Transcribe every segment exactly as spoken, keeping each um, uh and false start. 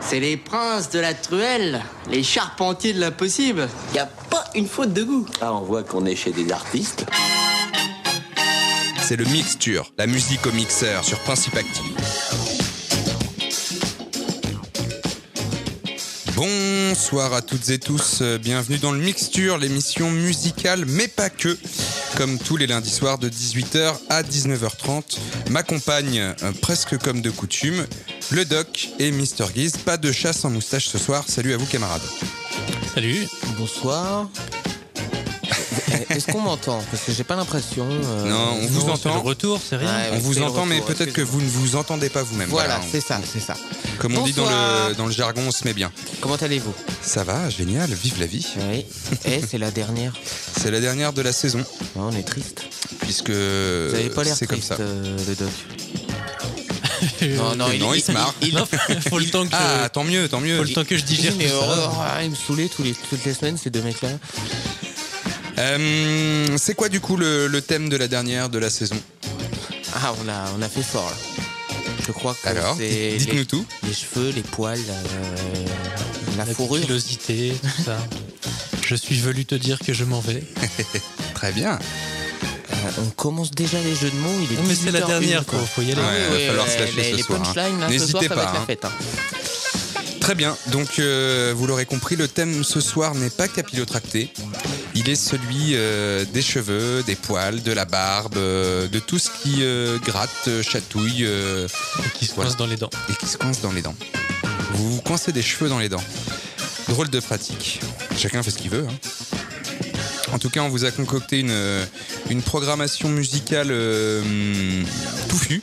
C'est les princes de la truelle, les charpentiers de l'impossible. Y a pas une faute de goût. Ah, on voit qu'on est chez des artistes. C'est le Mixture, la musique au mixeur sur Principe Active. Bonsoir à toutes et tous, bienvenue dans le Mixture, l'émission musicale, mais pas que. Comme tous les lundis soirs de dix-huit heures à dix-neuf heures trente, m'accompagne euh, presque comme de coutume, le Doc et Mister Guise. Pas de chat sans moustache ce soir, salut à vous camarades. Salut. Bonsoir. Est-ce qu'on m'entend? Parce que j'ai pas l'impression. Euh... Non, on vous non, entend. C'est le retour, c'est rien. Ouais, on vous c'est entend, le mais retour, peut-être que vous ne vous entendez pas vous-même. Voilà, Voilà, c'est ça, c'est ça. Comme on dit dans Bonsoir. le, dans le jargon, on se met bien. Comment allez-vous? Ça va, génial, vive la vie. Oui. Et c'est la dernière. C'est la dernière de la saison, Ouais, on est triste. puisque Vous avez pas l'air c'est comme triste, ça. euh, le Doc. Non, non, il, il se marre. Il, non, faut le temps que Ah, tant mieux, tant mieux. faut le temps que je digère Oui, mais tout oh, ça. oh, ils me saoulaient tous les, toutes les semaines, ces deux mecs-là. Euh, c'est quoi du coup le, le thème de la dernière de la saison? Ah, on a, on a fait fort là. Je crois que Alors, c'est dites-nous les, tout. les cheveux, les poils, euh, la, La fourrure. pilosité, tout ça. Je suis venu te dire que je m'en vais. Très bien. Euh, on commence déjà les jeux de mots. Il est Non, mais c'est la dix-huit heures une, dernière, quoi. quoi. Faut y aller. Ouais, Ah va oui, falloir ouais, se lâcher les, ce les soir, hein. punchlines, là, ce N'hésitez soir, ça pas, va être hein. la fête. Hein. Très bien, donc euh, vous l'aurez compris, le thème ce soir n'est pas capillotracté. Il est celui euh, des cheveux, des poils, de la barbe, euh, de tout ce qui euh, gratte, euh, chatouille euh, Et qui se Voilà. coince dans les dents. et qui se coince dans les dents. Vous vous coincez des cheveux dans les dents. Drôle de pratique. Chacun fait ce qu'il veut. Hein. En tout cas, on vous a concocté une, une programmation musicale euh, touffue,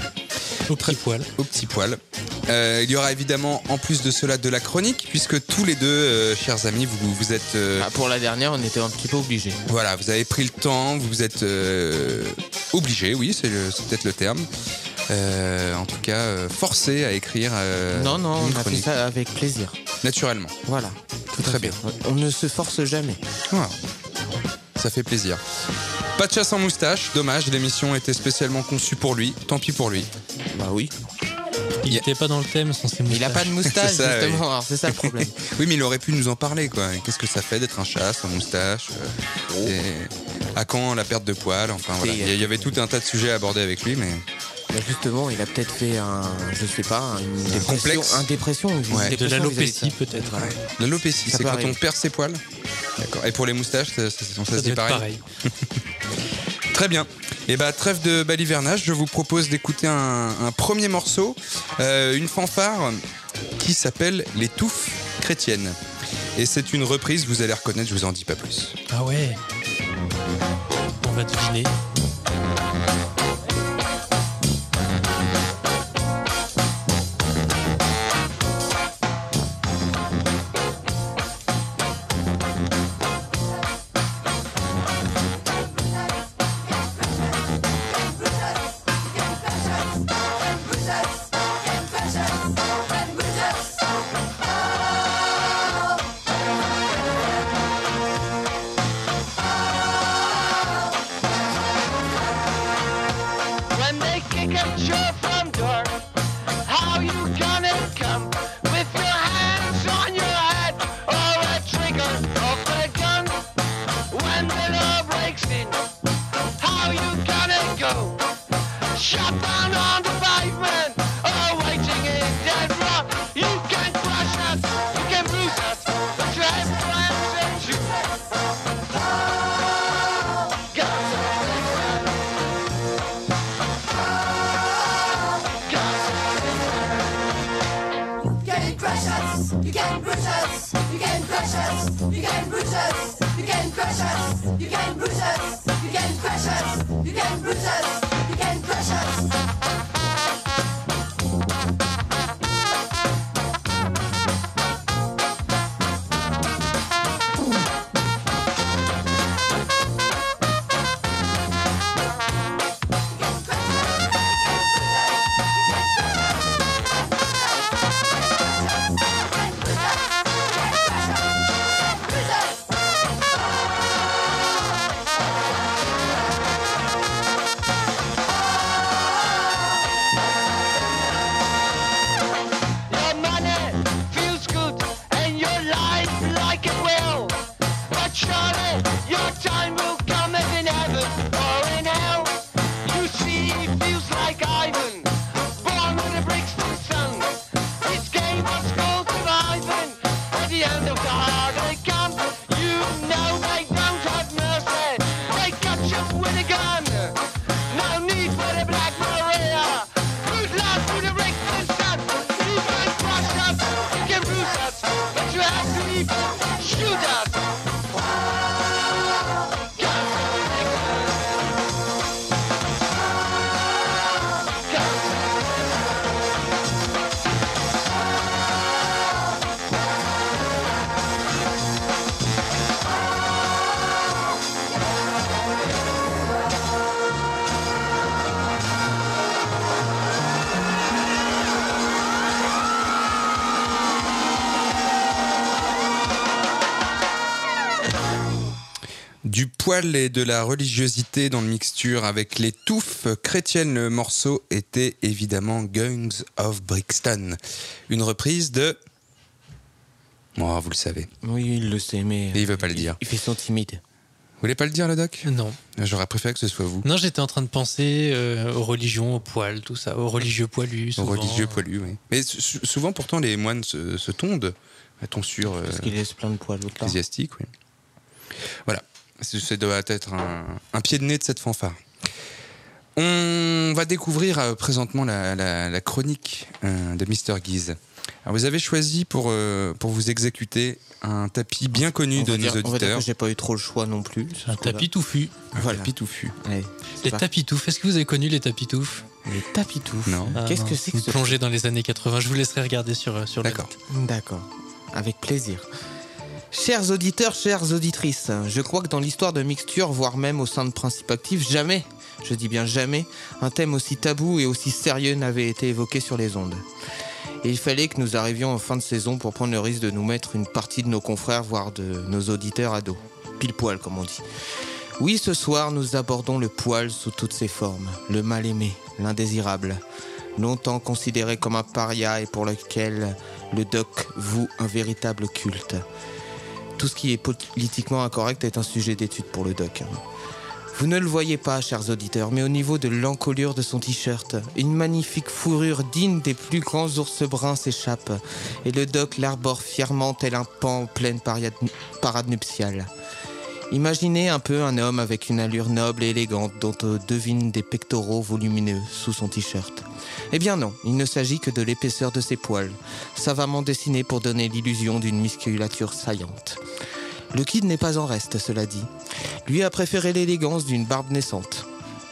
Au petit poil. au petit poil. Euh, il y aura évidemment, en plus de cela, de la chronique, puisque tous les deux, euh, chers amis, vous, vous êtes... euh, Ah, pour la dernière, on était un petit peu obligés. Voilà, vous avez pris le temps, vous vous êtes euh, obligé, oui, c'est, le- c'est peut-être le terme. Euh, en tout cas, euh, forcé à écrire euh, non, non, une on a fait chronique. ça avec plaisir. Naturellement. Voilà. Tout à Très fait. bien. On ne se force jamais. Voilà. Ça fait plaisir. Pas de chat sans moustache, dommage, l'émission était spécialement conçue pour lui, tant pis pour lui. Bah oui. Il Yeah. n'était pas dans le thème sans ses moustaches. Il a pas de moustache, C'est ça, justement. Alors, c'est ça le problème. Oui, mais il aurait pu nous en parler, quoi. Qu'est-ce que ça fait d'être un chat sans moustache euh, et à quand la perte de poils? Enfin, voilà. Et, Il y- il y avait tout un tas de sujets à aborder avec lui, mais... Bah, justement, il a peut-être fait un, je sais pas, une dépression. complexe. Un dépression. une Ouais. De dépression l'alopécie, vis-à-vis de ça. peut-être. Voilà. L'alopécie, Ça c'est peut quand arriver. on perd ses poils. D'accord. Et pour les moustaches, ça, ça- ça- ça Ça se doit dit être pareil. pareil. Très bien. Et bah trêve de balivernage, je vous propose d'écouter un, un premier morceau, euh, une fanfare qui s'appelle Les Touffes Chrétiennes. Et c'est une reprise, vous allez reconnaître, je vous en dis pas plus. Ah ouais. On va deviner. When they kick at your front door, how you gonna come with your hands on your head or a trigger of a gun? When the law breaks in, how you gonna go? Shut down on the pavement or waiting in dead rot. You can crush us, you can bruise us, but you have plans and you. You can crush us, you can bruise us, you can crush us, you can bruise us, you can crush us, you can bruise us, you can crush us, you can bruise us, you can crush us. Du poil et de la religiosité dans le mixture avec les touffes chrétiennes. Le morceau était évidemment Guns of Brixton. Une reprise de... Oh, vous le savez. Oui, il le sait, mais... Et il veut pas le dire. Il fait son timide. Vous voulez pas le dire, le doc ? Non. J'aurais préféré que ce soit vous. Non, j'étais en train de penser euh, aux religions, aux poils, tout ça, aux religieux poilus. Aux Souvent. religieux poilus, oui. Mais sou- souvent, pourtant, les moines se, se tondent à tonsure euh, Parce qu'il laisse plein de poils au corps. ecclésiastique, oui. Voilà. Ça doit être un, un pied de nez de cette fanfare. On va découvrir euh, présentement la, la, la chronique euh, de mister Guise. Alors, vous avez choisi pour, euh, pour vous exécuter un tapis bien connu On de va nos dire- On va dire auditeurs. que j'ai pas eu trop le choix non plus. sur Un ce coup-là. tapis touffu. Un Voilà. tapis touffu. Allez, c'est Les parti. tapis touffes. Est-ce que vous avez connu les tapis touffes ? Les tapis touffes. Non. Ah Qu'est-ce non, que c'est que vous ce plongez dans les années quatre-vingts. Je vous laisserai regarder sur, euh, sur le D'accord. net. D'accord, avec plaisir. Chers auditeurs, chères auditrices, je crois que dans l'histoire de Mixture, voire même au sein de Principe Actif, jamais, je dis bien jamais, un thème aussi tabou et aussi sérieux n'avait été évoqué sur les ondes. Et il fallait que nous arrivions en fin de saison pour prendre le risque de nous mettre une partie de nos confrères, voire de nos auditeurs à dos. Pile poil, comme on dit. Oui, ce soir, nous abordons le poil sous toutes ses formes, le mal-aimé, l'indésirable, longtemps considéré comme un paria et pour lequel le doc voue un véritable culte. Tout ce qui est politiquement incorrect est un sujet d'étude pour le doc. Vous ne le voyez pas, chers auditeurs, mais au niveau de l'encolure de son t-shirt, une magnifique fourrure digne des plus grands ours bruns s'échappe, et le doc l'arbore fièrement tel un pan en pleine pariade- parade nuptiale. Imaginez un peu un homme avec une allure noble et élégante dont on devine des pectoraux volumineux sous son t-shirt. Eh bien non, il ne s'agit que de l'épaisseur de ses poils, savamment dessinés pour donner l'illusion d'une musculature saillante. Le kid n'est pas en reste, cela dit. Lui a préféré l'élégance d'une barbe naissante.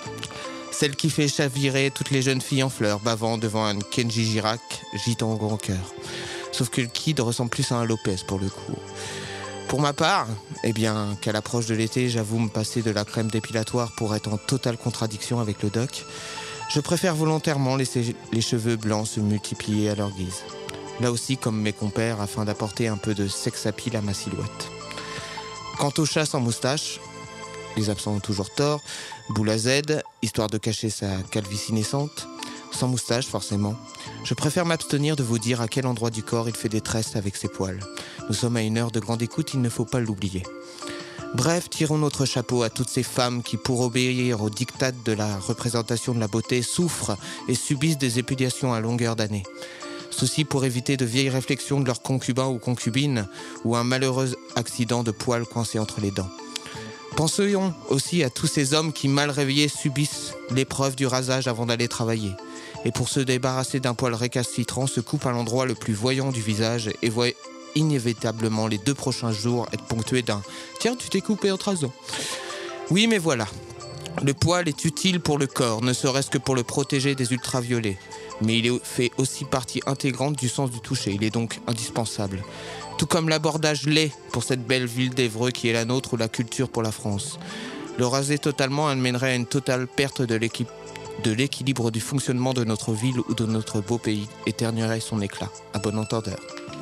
Celle qui fait chavirer toutes les jeunes filles en fleurs, bavant devant un Kenji Girac, gitan au grand cœur. Sauf que le kid ressemble plus à un Lopez pour le coup. Pour ma part, eh bien, qu'à l'approche de l'été, j'avoue me passer de la crème dépilatoire pour être en totale contradiction avec le doc. Je préfère volontairement laisser les cheveux blancs se multiplier à leur guise. Là aussi, comme mes compères, afin d'apporter un peu de sex appeal à ma silhouette. Quant au chat sans moustache, les absents ont toujours tort, boule à Z, histoire de cacher sa calvitie naissante, sans moustache forcément. Je préfère m'abstenir de vous dire à quel endroit du corps il fait des tresses avec ses poils. Nous sommes à une heure de grande écoute, il ne faut pas l'oublier. Bref, tirons notre chapeau à toutes ces femmes qui, pour obéir aux diktats de la représentation de la beauté, souffrent et subissent des épilations à longueur d'année. Ceci pour éviter de vieilles réflexions de leurs concubins ou concubines ou un malheureux accident de poils coincés entre les dents. Pensons aussi à tous ces hommes qui, mal réveillés, subissent l'épreuve du rasage avant d'aller travailler. Et pour se débarrasser d'un poil récalcitrant, se coupent à l'endroit le plus voyant du visage et voient inévitablement les deux prochains jours être ponctués d'un « Tiens, tu t'es coupé autre raison ». Oui, mais voilà. Le poil est utile pour le corps, ne serait-ce que pour le protéger des ultraviolets. Mais il est- fait aussi partie intégrante du sens du toucher. Il est donc indispensable. Tout comme l'abordage laid pour cette belle ville d'Évreux qui est la nôtre ou la culture pour la France. Le raser totalement amènerait à une totale perte de l'équipe de l'équilibre du fonctionnement de notre ville ou de notre beau pays, éternuerait son éclat. À bon entendeur.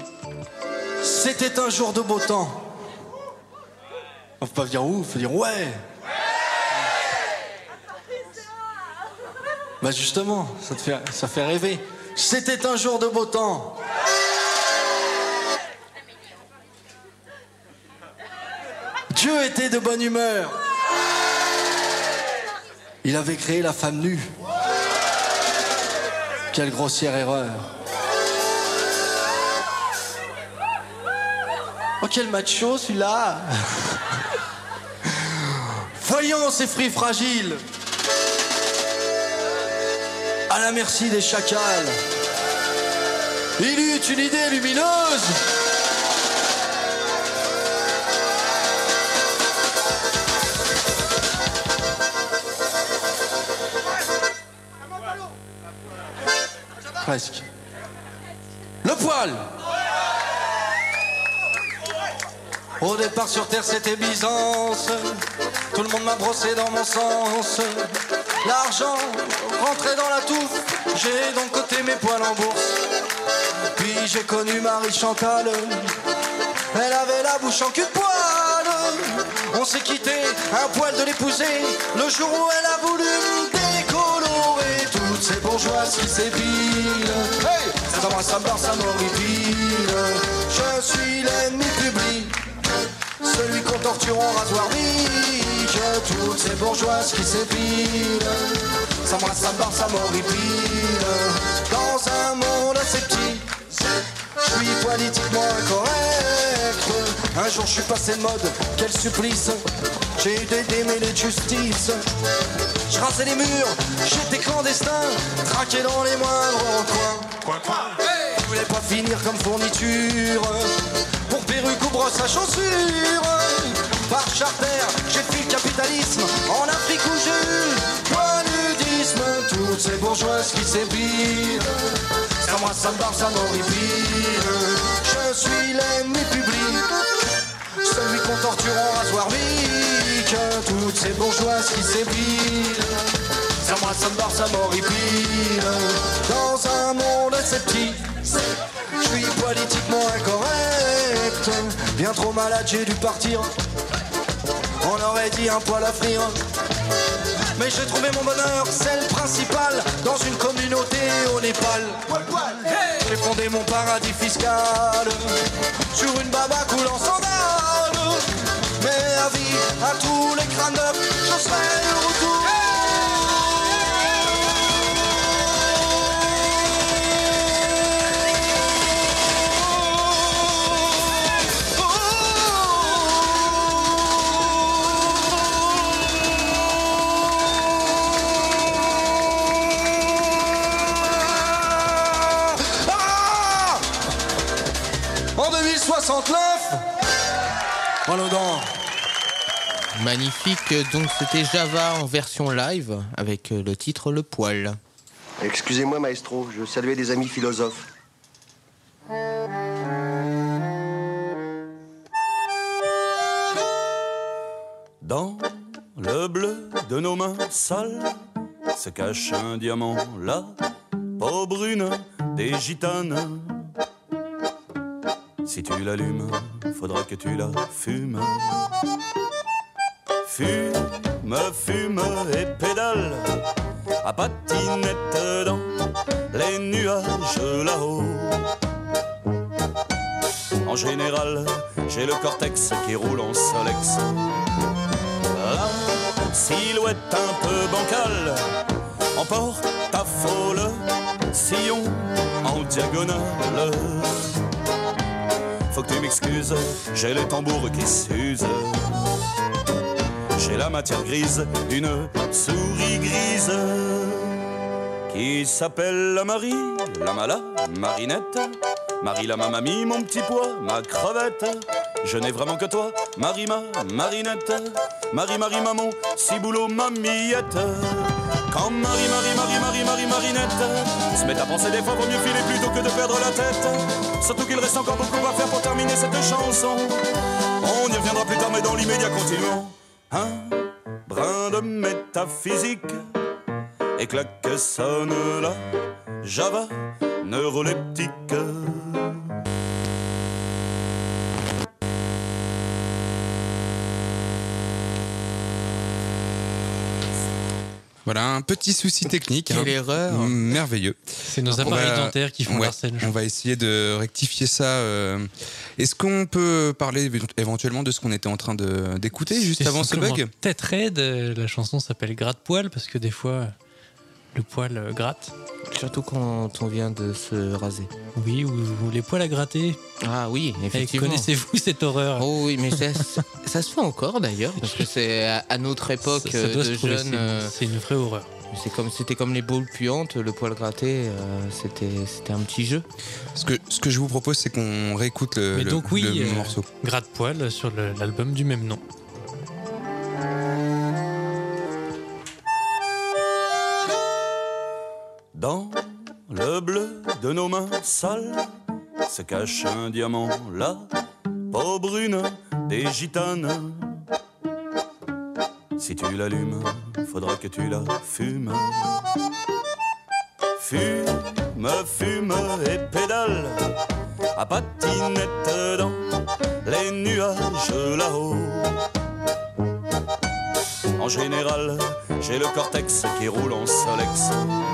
C'était un jour de beau temps. On faut pas dire où, faut dire ouais. Bah justement, ça te fait, ça fait rêver. C'était un jour de beau temps. Dieu était de bonne humeur. Il avait créé la femme nue. Quelle grossière erreur. Oh, quel macho celui-là. Voyons ces fruits fragiles, à la merci des chacals. Il eut une idée lumineuse. Presque. Le poil. Au départ sur terre c'était Byzance. Tout le monde m'a brossé dans mon sens. L'argent rentrait dans la touffe. J'ai donc coté mes poils en bourse. Puis j'ai connu Marie Chantal. Elle avait la bouche en cul de poil. On s'est quitté, un poil de l'épouser, le jour où elle a voulu me décolorer toutes ces bourgeoises qui s'épilent. Hey, ça va, ça me barre, ça m'horripile. Je suis l'ennemi public, celui qu'on torture en rasoir bique. Toutes ces bourgeoises qui s'épilent, ça me ça me barre, ça m'horripile. Dans un monde assez petit, je suis politiquement incorrect. Un jour je suis passé de mode, quel supplice. J'ai eu des démêlés de justice. Je rasais les murs, j'étais clandestin, traqué dans les moindres recoins. Je voulais pas finir comme fourniture pour perruque ou brosse à chaussures. Par charter, j'ai fui le capitalisme en Afrique où j'ai eu paludisme. Toutes ces bourgeoises qui s'épilent, ça moi ça me barre, ça m'horripile. Je suis l'ennemi public, celui qu'on torture en rasoir bique. Toutes ces bourgeoises qui s'épilent, ça moi ça me barre, ça m'horripile. Dans un monde assez petit, je suis politiquement incorrect. Bien trop malade, j'ai dû partir. On aurait dit un poil à frire. Mais j'ai trouvé mon bonheur, c'est le principal, dans une communauté au Népal. J'ai fondé mon paradis fiscal sur une baba coulant sandales. Mais avis à tous les crânes neufs, je serai de retour. soixante-neuf. Voilà donc. Magnifique, donc c'était Java en version live avec le titre Le Poil. Excusez-moi maestro, je saluais des amis philosophes. Dans le bleu de nos mains sales se cache un diamant, la peau brune des gitanes. Si tu l'allumes, faudra que tu la fumes. Fume, fume et pédale à patinette dans les nuages là-haut. En général, j'ai le cortex qui roule en Solex. La silhouette un peu bancale en porte-à-faux, sillon en diagonale. Faut que tu m'excuses, j'ai les tambours qui s'usent. J'ai la matière grise, une souris grise qui s'appelle la Marie, la mala, Marinette. Marie la ma mamie, mon petit pois, ma crevette. Je n'ai vraiment que toi, Marie ma Marinette. Marie, Marie, maman, ciboulot, mamillette. Quand Marie, Marie, Marie, Marie, Marie, Marinette se met à penser des fois, vaut mieux filer plutôt que de perdre la tête. Surtout qu'il reste encore beaucoup à faire pour terminer cette chanson. On y reviendra plus tard, mais dans l'immédiat, continuons. Un brin de métaphysique et claque sonne la Java neuroleptique. Voilà, un petit souci technique. Quelle hein. erreur. Merveilleux. C'est nos On appareils va- dentaires qui font ouais, l'arsène. On va essayer de rectifier ça. euh. Est-ce qu'on peut parler éventuellement de ce qu'on était en train de- d'écouter juste C'est avant ce simplement bug? Tête raide, euh, la chanson s'appelle Gratte-poil parce que des fois le poil euh, gratte. Surtout quand on vient de se raser. Oui, ou, ou les poils à gratter. Ah oui, Et effectivement. connaissez-vous cette horreur? Oh oui, mais ça, ça se fait encore d'ailleurs, parce que c'est à, à notre époque Ça- ça doit de se trouver, jeunes. c'est- euh, C'est une vraie horreur. C'est comme, c'était comme les boules puantes, le poil gratté, euh, c'était, c'était un petit jeu. Ce que, ce que je vous propose, c'est qu'on réécoute le, Mais le- donc oui, le euh, morceau. Gratte-poil sur le- l'album du même nom. Dans le bleu de nos mains sales se cache un diamant, la peau brune des gitanes. Si tu l'allumes, faudra que tu la fumes. fume, fume et pédale à patinette dans les nuages là-haut. En général, j'ai le cortex qui roule en solex.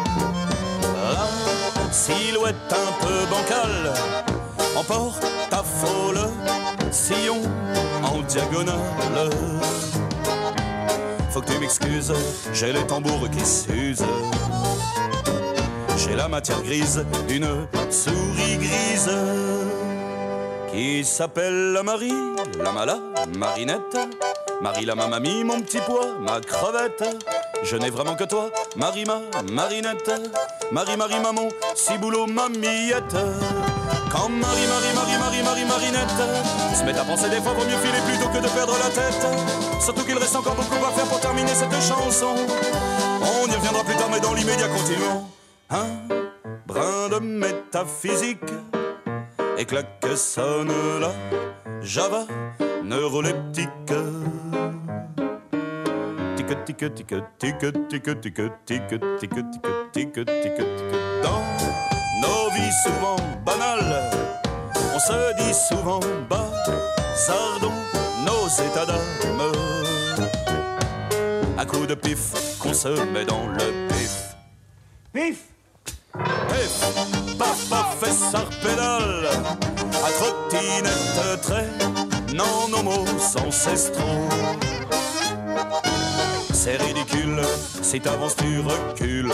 La silhouette un peu bancale en porte-à-faux, le sillon en diagonale. Faut que tu m'excuses, j'ai les tambours qui s'usent. J'ai la matière grise d'une souris grise qui s'appelle la Marie, la mala, Marinette. Marie la mamie, mon petit pois, ma crevette. Je n'ai vraiment que toi, Marie ma Marinette. Marie Marie maman, ciboulot mamillette. Quand Marie Marie Marie Marie Marie Marinette se met à penser des fois, vaut mieux filer plutôt que de perdre la tête. Surtout qu'il reste encore beaucoup à faire pour terminer cette chanson. On y reviendra plus tard mais dans l'immédiat continuons. Un brin de métaphysique et claque sonne la Java neuroleptique. Tic tic tic tic tic tic tic tic tic tic tic tic. Dans nos vies souvent banales, on se dit souvent bazardons nos états d'âme. À coup de pif qu'on se met dans le pif. Pif pif, paf paf et ça pédale à trottinette très non nos mots ancestraux. C'est ridicule, si t'avances tu recules.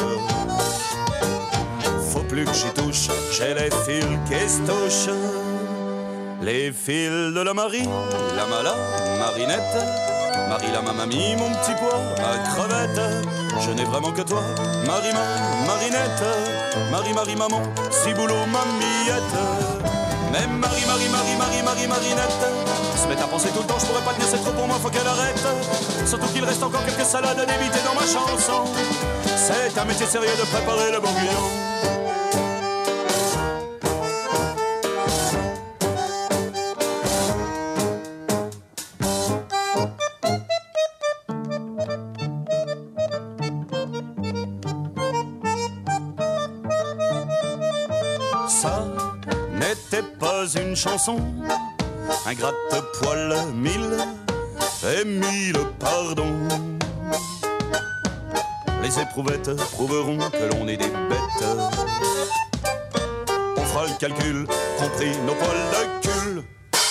Faut plus que j'y touche, j'ai les fils qui se touchent. Les fils de la Marie, la mala, Marinette. Marie la mamie, mon petit pois, ma crevette. Je n'ai vraiment que toi, Marie ma Marinette. Marie Marie maman, ciboulot mamillette. Même Marie Marie Marie Marie Marie Marinette se met à penser tout le temps, je pourrais pas tenir, c'est trop pour moi, faut qu'elle arrête. Surtout qu'il reste encore quelques salades à débiter dans ma chanson. C'est un métier sérieux de préparer le bourguignon. Ça n'était pas une chanson, un gratte-poil mille et mille pardons. Les éprouvettes prouveront que l'on est des bêtes. On fera le calcul, compris nos poils de cul.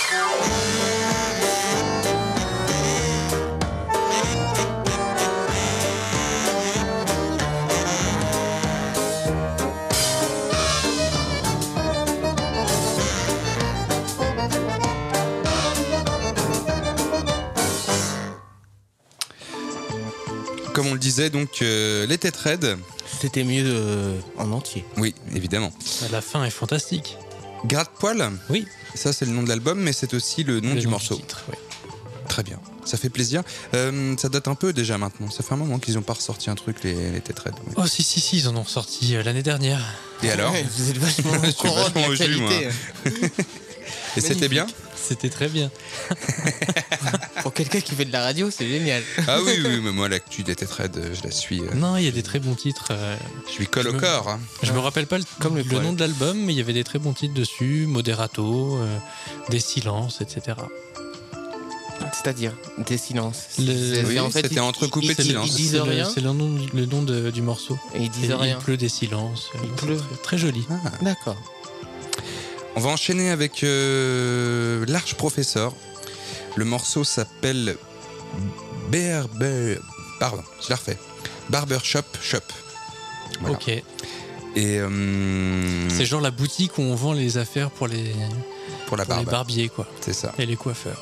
Comme on le disait, donc, euh, les têtes raides. C'était mieux euh, en entier. Oui, évidemment. La fin est fantastique. Gratte-poil. Oui. Ça, c'est le nom de l'album, mais c'est aussi le nom Le du nom morceau. du titre, oui. Très bien. Ça fait plaisir. Euh, ça date un peu déjà maintenant. Ça fait un moment qu'ils n'ont pas ressorti un truc, les, les têtes raides. Oui. Oh, si, si, si, ils en ont ressorti euh, l'année dernière. Et alors Ouais, vous êtes vachement Je au suis courant de vachement la au jus, moi. qualité. Et c'était bien? C'était très bien. Pour quelqu'un qui fait de la radio, c'est génial. Ah oui, oui, mais moi, l'actu des têtes raides, je la suis. euh, Non, il y a des très bons titres. euh, Je suis colle je au me- corps. hein. Je me rappelle pas le, Comme le le poil. nom de l'album, mais il y avait des très bons titres dessus. Moderato, euh, Des silences, et cetera. C'est-à-dire des silences. Le- C'est- Oui, c'est en fait, c'était ils- entrecoupé ils- de ils- silences. Ils disent C'est le- rien. C'est le nom, le nom de- du morceau. Et ils disent Et rien. Il pleut des silences. Il C'est pleut. Très, très joli. D'accord. On va enchaîner avec euh, L'Arche Professeur. Le morceau s'appelle Berber. Pardon, je la refais. Barbershop Shop. Voilà. Ok. Et euh, C'est genre la boutique où on vend les affaires pour les, pour la pour les barbe. barbiers, quoi. C'est ça. Et les coiffeurs.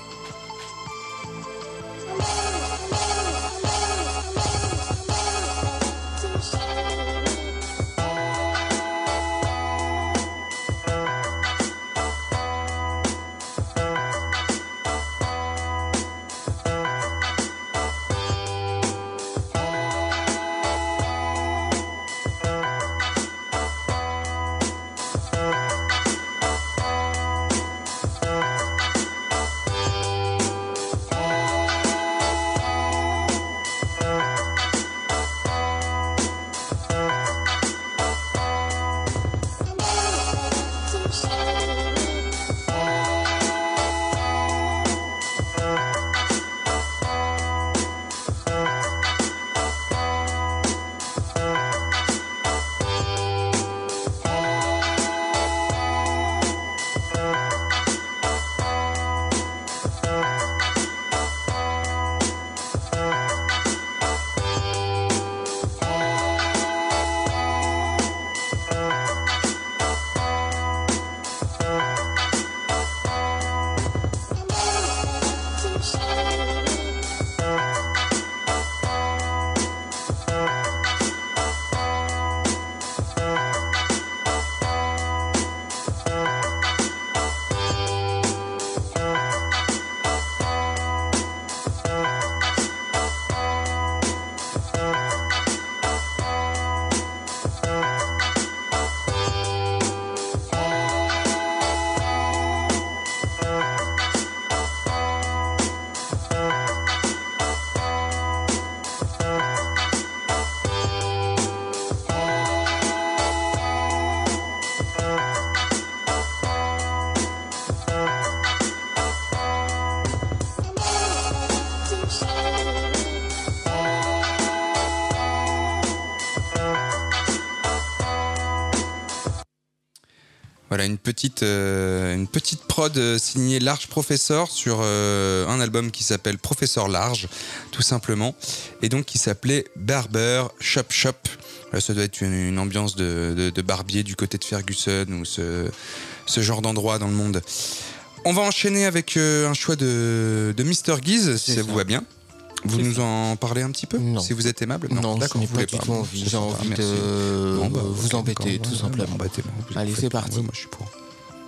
Voilà, une petite, euh, une petite prod euh, signée Large Professor sur euh, un album qui s'appelle Professeur Large, tout simplement, et donc qui s'appelait Barber Shop Shop. Là, ça doit être une, une ambiance de, de, de barbier du côté de Ferguson ou ce, ce genre d'endroit dans le monde. On va enchaîner avec euh, un choix de, de mister Giz, si ça, ça vous va bien. Vous nous en parlez un petit peu, non. Si vous êtes aimable. Non, non d'accord, je n'ai pas du tout envie. J'ai envie merci. de bon, bah, vous embêter, tout simplement. Embêtez-moi. Allez, c'est parti. Ouais, moi, je suis pour.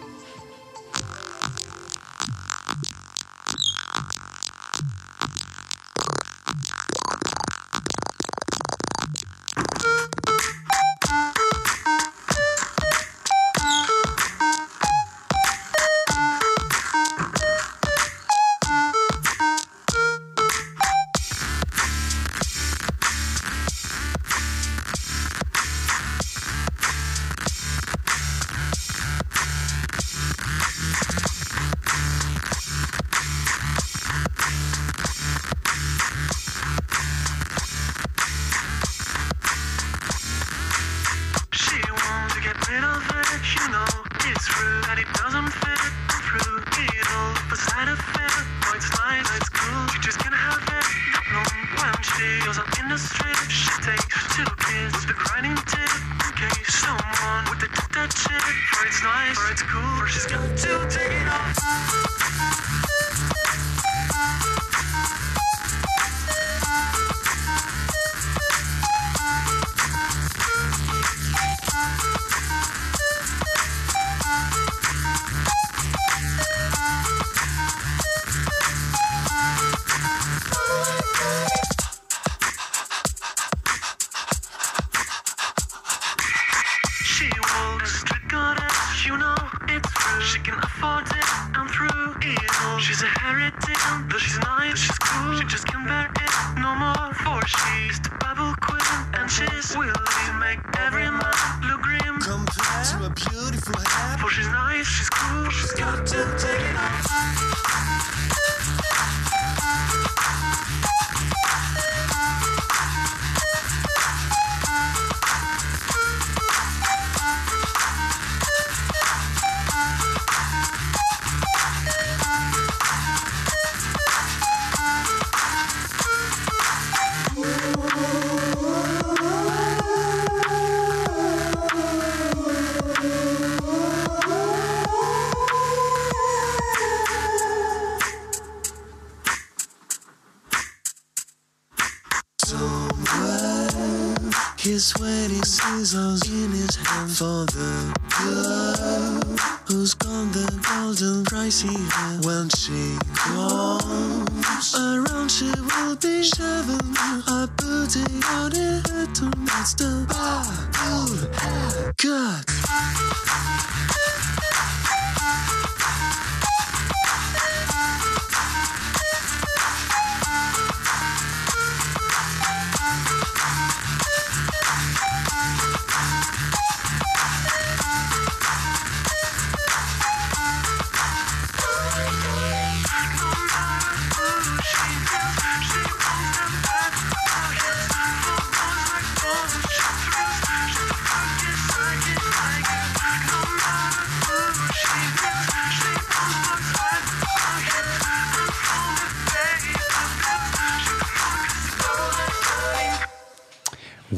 His sweaty scissors in his hand for the girl who's got the golden pricey hair. When she comes around, she will be shoving her booty on her head to match the Bible haircut.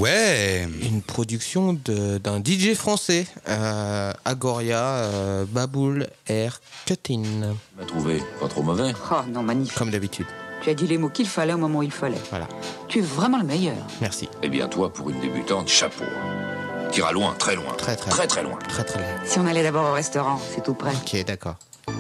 Ouais. Une production de, d'un D J français, euh, Agoria, euh, Baboul Air Cutting. M'a trouvé pas trop mauvais. Oh non, magnifique. Comme d'habitude. Tu as dit les mots qu'il fallait au moment où il fallait. Voilà. Tu es vraiment le meilleur. Merci. Eh bien, toi, pour une débutante, chapeau. T'iras loin, très loin. Très très Très très loin. Très très loin. Si on allait d'abord au restaurant, c'est tout près. Ok, d'accord.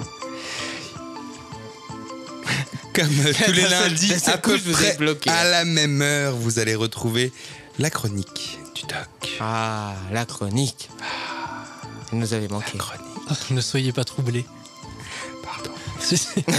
Comme euh, tous les D'un seul- lundis, d'un seul à coup, peu je vous ai près bloqué. à la même heure, vous allez retrouver la chronique du doc. Ah, la chronique. Elle nous avait manqué. Ne soyez pas troublés. Pardon. C'est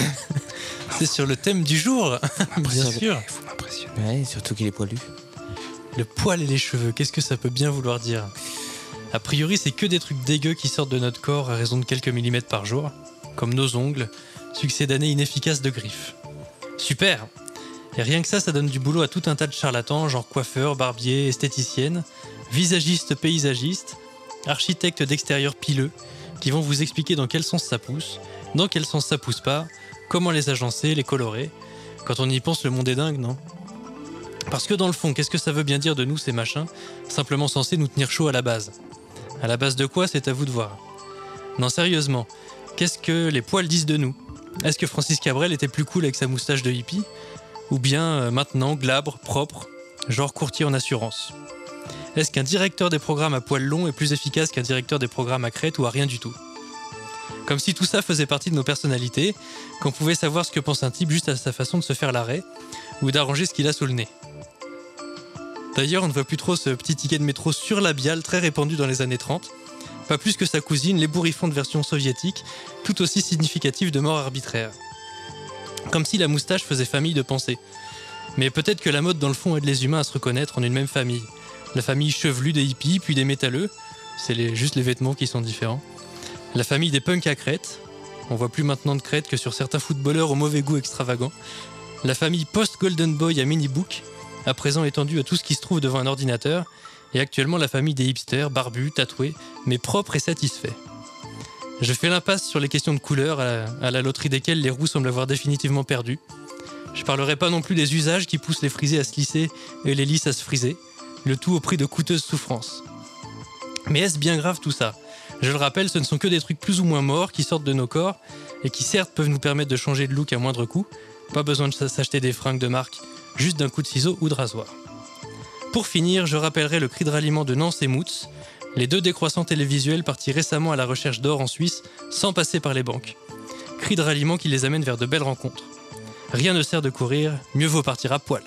c'est sur le thème du jour, bien sûr. Vous m'impressionnez. Ouais, surtout qu'il est poilu. Le poil et les cheveux, qu'est-ce que ça peut bien vouloir dire? A priori, c'est que des trucs dégueux qui sortent de notre corps à raison de quelques millimètres par jour, comme nos ongles, succès d'années inefficaces de griffes. Super! Et rien que ça, ça donne du boulot à tout un tas de charlatans, genre coiffeurs, barbiers, esthéticiennes, visagistes, paysagistes, architectes d'extérieur pileux, qui vont vous expliquer dans quel sens ça pousse, dans quel sens ça pousse pas, comment les agencer, les colorer. Quand on y pense, le monde est dingue, non? Parce que dans le fond, qu'est-ce que ça veut bien dire de nous, ces machins, simplement censés nous tenir chaud à la base? À la base de quoi, c'est à vous de voir. Non, sérieusement, qu'est-ce que les poils disent de nous? Est-ce que Francis Cabrel était plus cool avec sa moustache de hippie? Ou bien, euh, maintenant, glabre, propre, genre courtier en assurance? Est-ce qu'un directeur des programmes à poils longs est plus efficace qu'un directeur des programmes à crête ou à rien du tout? Comme si tout ça faisait partie de nos personnalités, qu'on pouvait savoir ce que pense un type juste à sa façon de se faire l'arrêt, ou d'arranger ce qu'il a sous le nez. D'ailleurs, on ne voit plus trop ce petit ticket de métro surlabial très répandu dans les années trente, pas plus que sa cousine, l'ébouriffonte version soviétique, tout aussi significative de mort arbitraire. Comme si la moustache faisait famille de pensée. Mais peut-être que la mode dans le fond aide les humains à se reconnaître en une même famille. La famille chevelue des hippies, puis des métalleux, c'est les, juste les vêtements qui sont différents. La famille des punks à crête, on voit plus maintenant de crête que sur certains footballeurs au mauvais goût extravagant. La famille post-Golden Boy à mini-book, à présent étendue à tout ce qui se trouve devant un ordinateur, et actuellement la famille des hipsters, barbus, tatoués, mais propres et satisfaits. Je fais l'impasse sur les questions de couleur, à la, à la loterie desquelles les roues semblent avoir définitivement perdu. Je parlerai pas non plus des usages qui poussent les frisés à se lisser et les lisses à se friser, le tout au prix de coûteuses souffrances. Mais est-ce bien grave tout ça? Je le rappelle, ce ne sont que des trucs plus ou moins morts qui sortent de nos corps et qui certes peuvent nous permettre de changer de look à moindre coût. Pas besoin de s'acheter des fringues de marque, juste d'un coup de ciseau ou de rasoir. Pour finir, je rappellerai le cri de ralliement de Nance et Moutz, les deux décroissants télévisuels partis récemment à la recherche d'or en Suisse sans passer par les banques. Cri de ralliement qui les amène vers de belles rencontres. Rien ne sert de courir, mieux vaut partir à poil.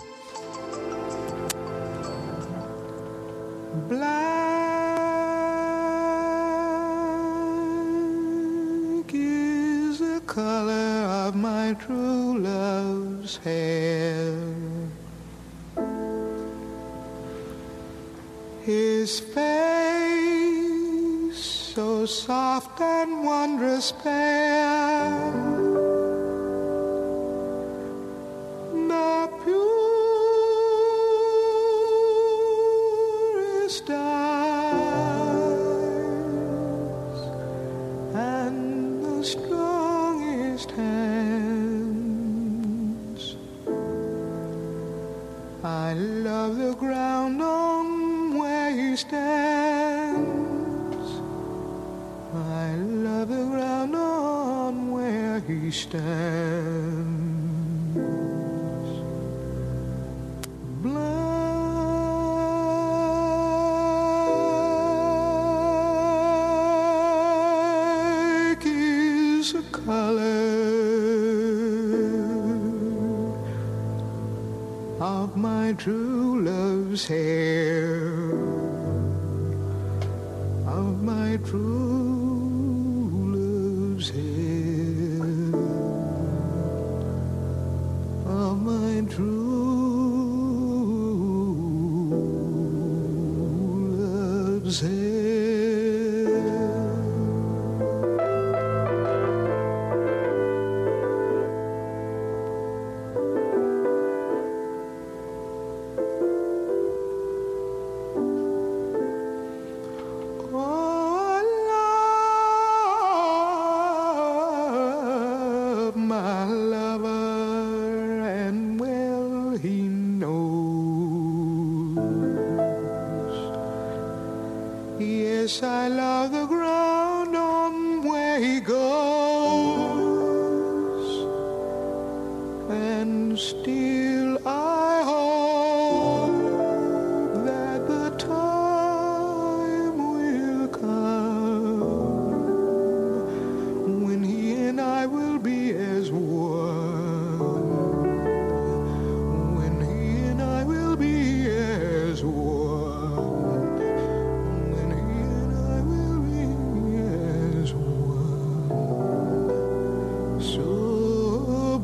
Black is the color of my true love's hair. His face so soft and wondrous fair. The purest eyes and the strongest hands. I love the ground on where he stands. I love the ground on where he stands. Black is the color of my true love's hair, of my true love's hair, of my true love's hair. Oh, where he goes, and still I hope that the time will come when he and I will be as one, when he and I will be as one, when he and I will be as one. So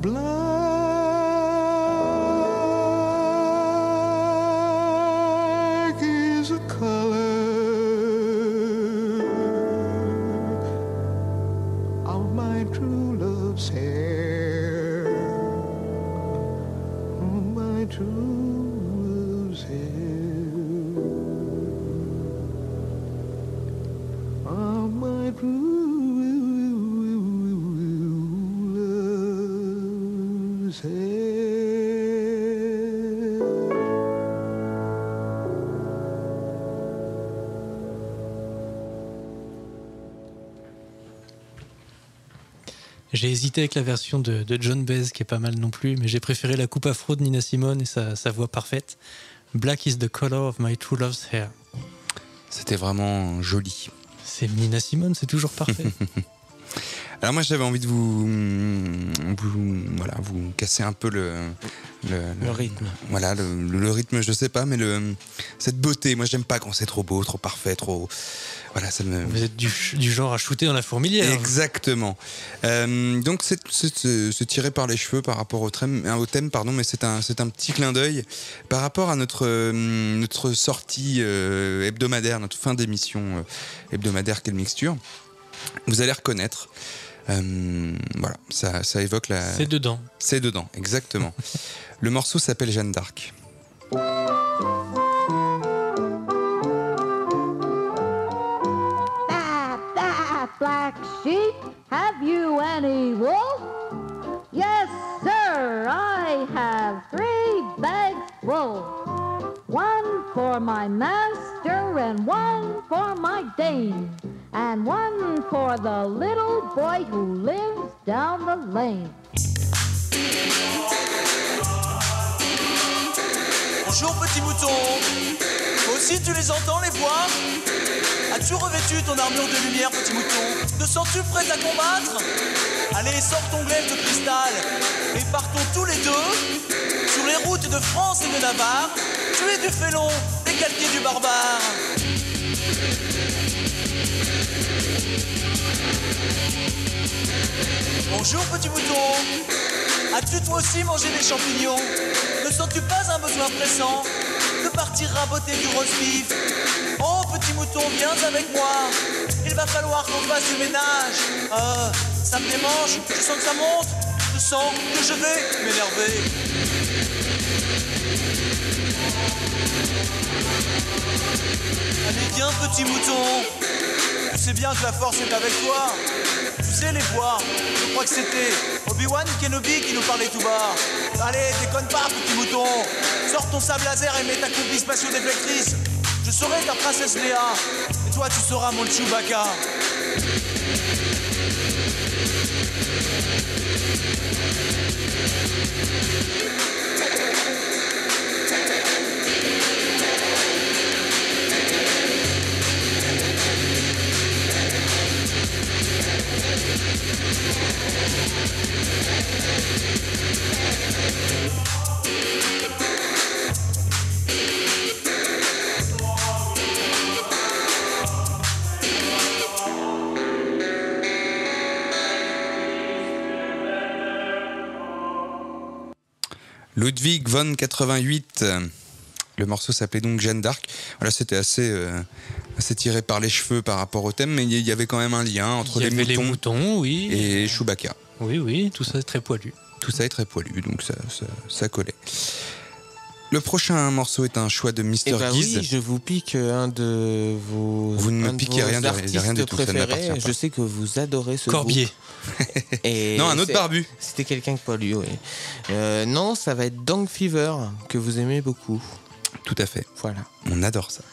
black is the color of my true love's hair, of my true love's hair, of my true love's hair. J'ai hésité avec la version de, de John Baez qui est pas mal non plus, mais j'ai préféré la coupe afro de Nina Simone et sa, sa voix parfaite. Black is the color of my true love's hair. C'était vraiment joli. C'est Nina Simone, c'est toujours parfait. Alors moi j'avais envie de vous, vous, voilà, vous casser un peu le, le, Le rythme. Voilà, le, le rythme, je sais pas, mais le, cette beauté. Moi j'aime pas quand c'est trop beau, trop parfait, trop... Voilà, ça me... Vous êtes du, du genre à shooter dans la fourmilière. Exactement. Euh, donc c'est, c'est, c'est, se tirer par les cheveux par rapport au thème, au thème pardon, mais c'est un, c'est un petit clin d'œil par rapport à notre, euh, notre sortie euh, hebdomadaire, notre fin d'émission euh, hebdomadaire qu'est le Mixture. Vous allez reconnaître. Euh, voilà, ça, ça évoque la... C'est dedans. C'est dedans, exactement. Le morceau s'appelle Jeanne d'Arc. That, that black sheep, have you any wool? Yes, sir, I have three bags full. One for my master and one for my dame, and one for the little boy who lives down the lane. Bonjour petit mouton. Toi aussi tu les entends, les voix? As-tu revêtu ton armure de lumière, petit mouton? Te sens-tu prêt à combattre? Allez, sors ton glaive de cristal et partons tous les deux sur les routes de France et de Navarre. Tu es du félon, décalqué du barbare. Bonjour petit mouton. As-tu toi aussi mangé des champignons? Ne sens-tu pas un besoin pressant de partir raboter du roast beef? Oh petit mouton, viens avec moi. Il va falloir qu'on fasse du ménage. Euh, ça me démange, je sens que ça monte. Je sens que je vais m'énerver. Allez viens petit mouton. Tu sais bien que la force est avec toi. Tu sais les voix, je crois que c'était Obi-Wan Kenobi qui nous parlait tout bas. Allez, déconne pas petit mouton. Sors ton sable laser et mets ta coupe spatio-déflectrice. Je serai ta princesse Léa. Et toi tu seras mon Chewbacca. Ludwig von quatre-vingt-huit. Le morceau s'appelait donc Jeanne d'Arc. Voilà, c'était assez, euh, assez tiré par les cheveux par rapport au thème, mais il y avait quand même un lien entre il y les, avait moutons les moutons, oui, et Chewbacca. Oui, oui, tout ça est très poilu. Tout ça est très poilu, donc ça, ça, ça collait. Le prochain morceau est un choix de mister Eh ben Giz. oui, je vous pique un de vos, Vous ne me un de piquez vos rien de- artistes rien du tout, ça ne m'appartient préférés. pas. Je sais que vous adorez ce Corbier. groupe. Et Non, un autre c'est- barbu. C'était quelqu'un que pas lui, oui. Euh, non, ça va être Dong Fever, que vous aimez beaucoup. Tout à fait. Voilà. On adore ça.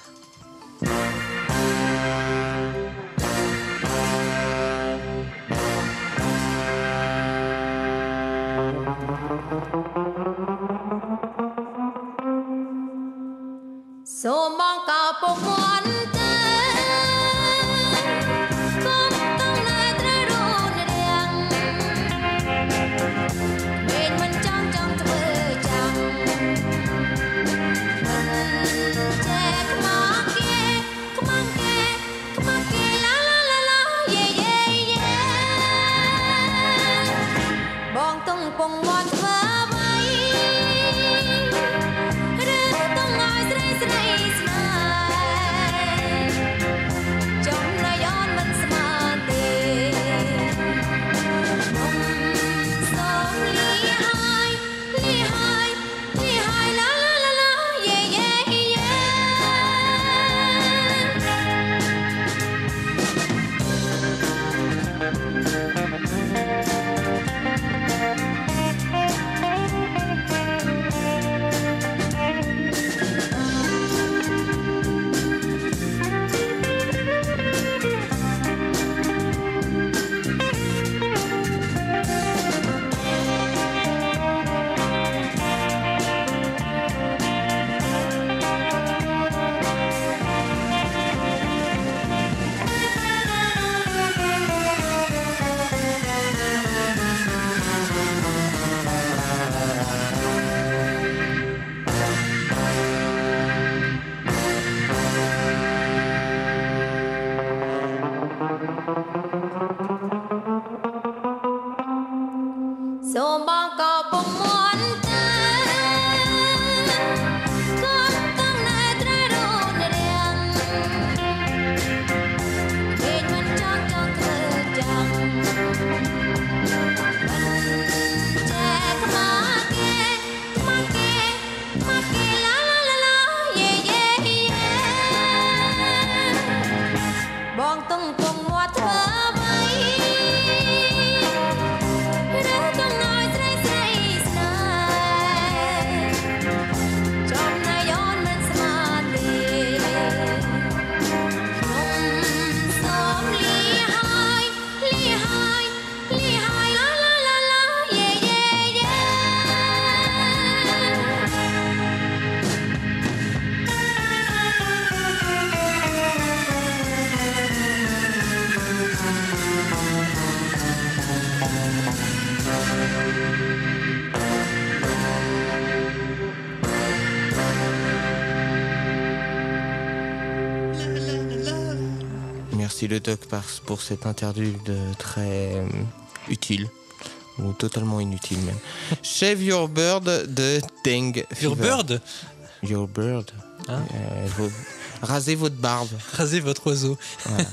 Merci le doc pour cette interlude très euh, utile, ou totalement inutile même. Shave Your Bird de Tang Your Fever. Bird Your Bird. Hein euh, vos... Rasez votre barbe. Rasez votre oiseau. Voilà.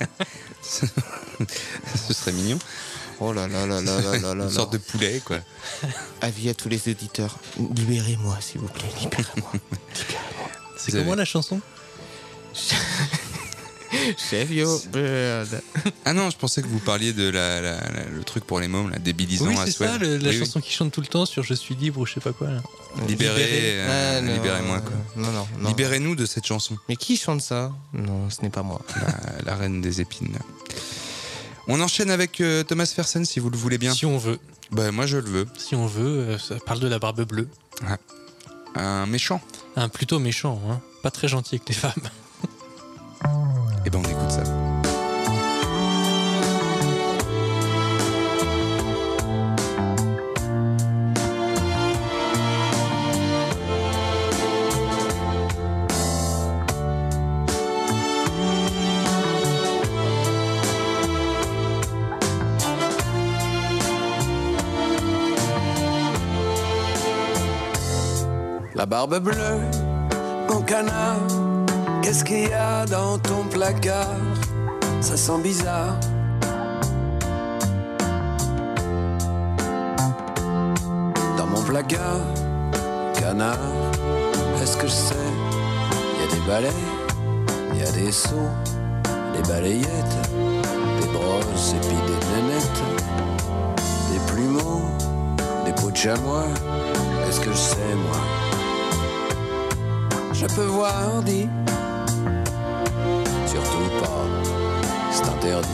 Ce serait mignon. Oh là là là là là là là. Une sorte de poulet, quoi. Avis à tous les auditeurs. Libérez-moi, s'il vous plaît. Libérez-moi. Libérez-moi. C'est comment la chanson? Shave Your Bird. Ah non, je pensais que vous parliez de la, la, la- le truc pour les mômes, la débilisant Oui, à c'est souhait. ça, le- la Oui, oui. chanson qui chante tout le temps sur Je suis libre ou je sais pas quoi. Là. Libérez, Libérez. euh, Ah, non, libérez-moi, quoi. Non, non, non. Libérez-nous de cette chanson. Mais qui chante ça? Non, ce n'est pas moi. La, la reine des épines. On enchaîne avec euh, Thomas Fersen, si vous le voulez bien. Si on veut. Bah, moi, je le veux. Si on veut, euh, ça parle de la barbe bleue. Ah. Un méchant. Un plutôt méchant, hein. Pas très gentil avec les femmes. Et ben, on écoute ça. La barbe bleue, mon canard, qu'est-ce qu'il y a dans ton placard? Ça sent bizarre. Dans mon placard, canard, est-ce que je sais? Il y a des balais, il y a des seaux, des balayettes, des brosses et puis des nénettes, des plumeaux, des peaux de chamois. Est-ce que je sais, moi? Je peux voir, dit. Surtout pas, c'est interdit.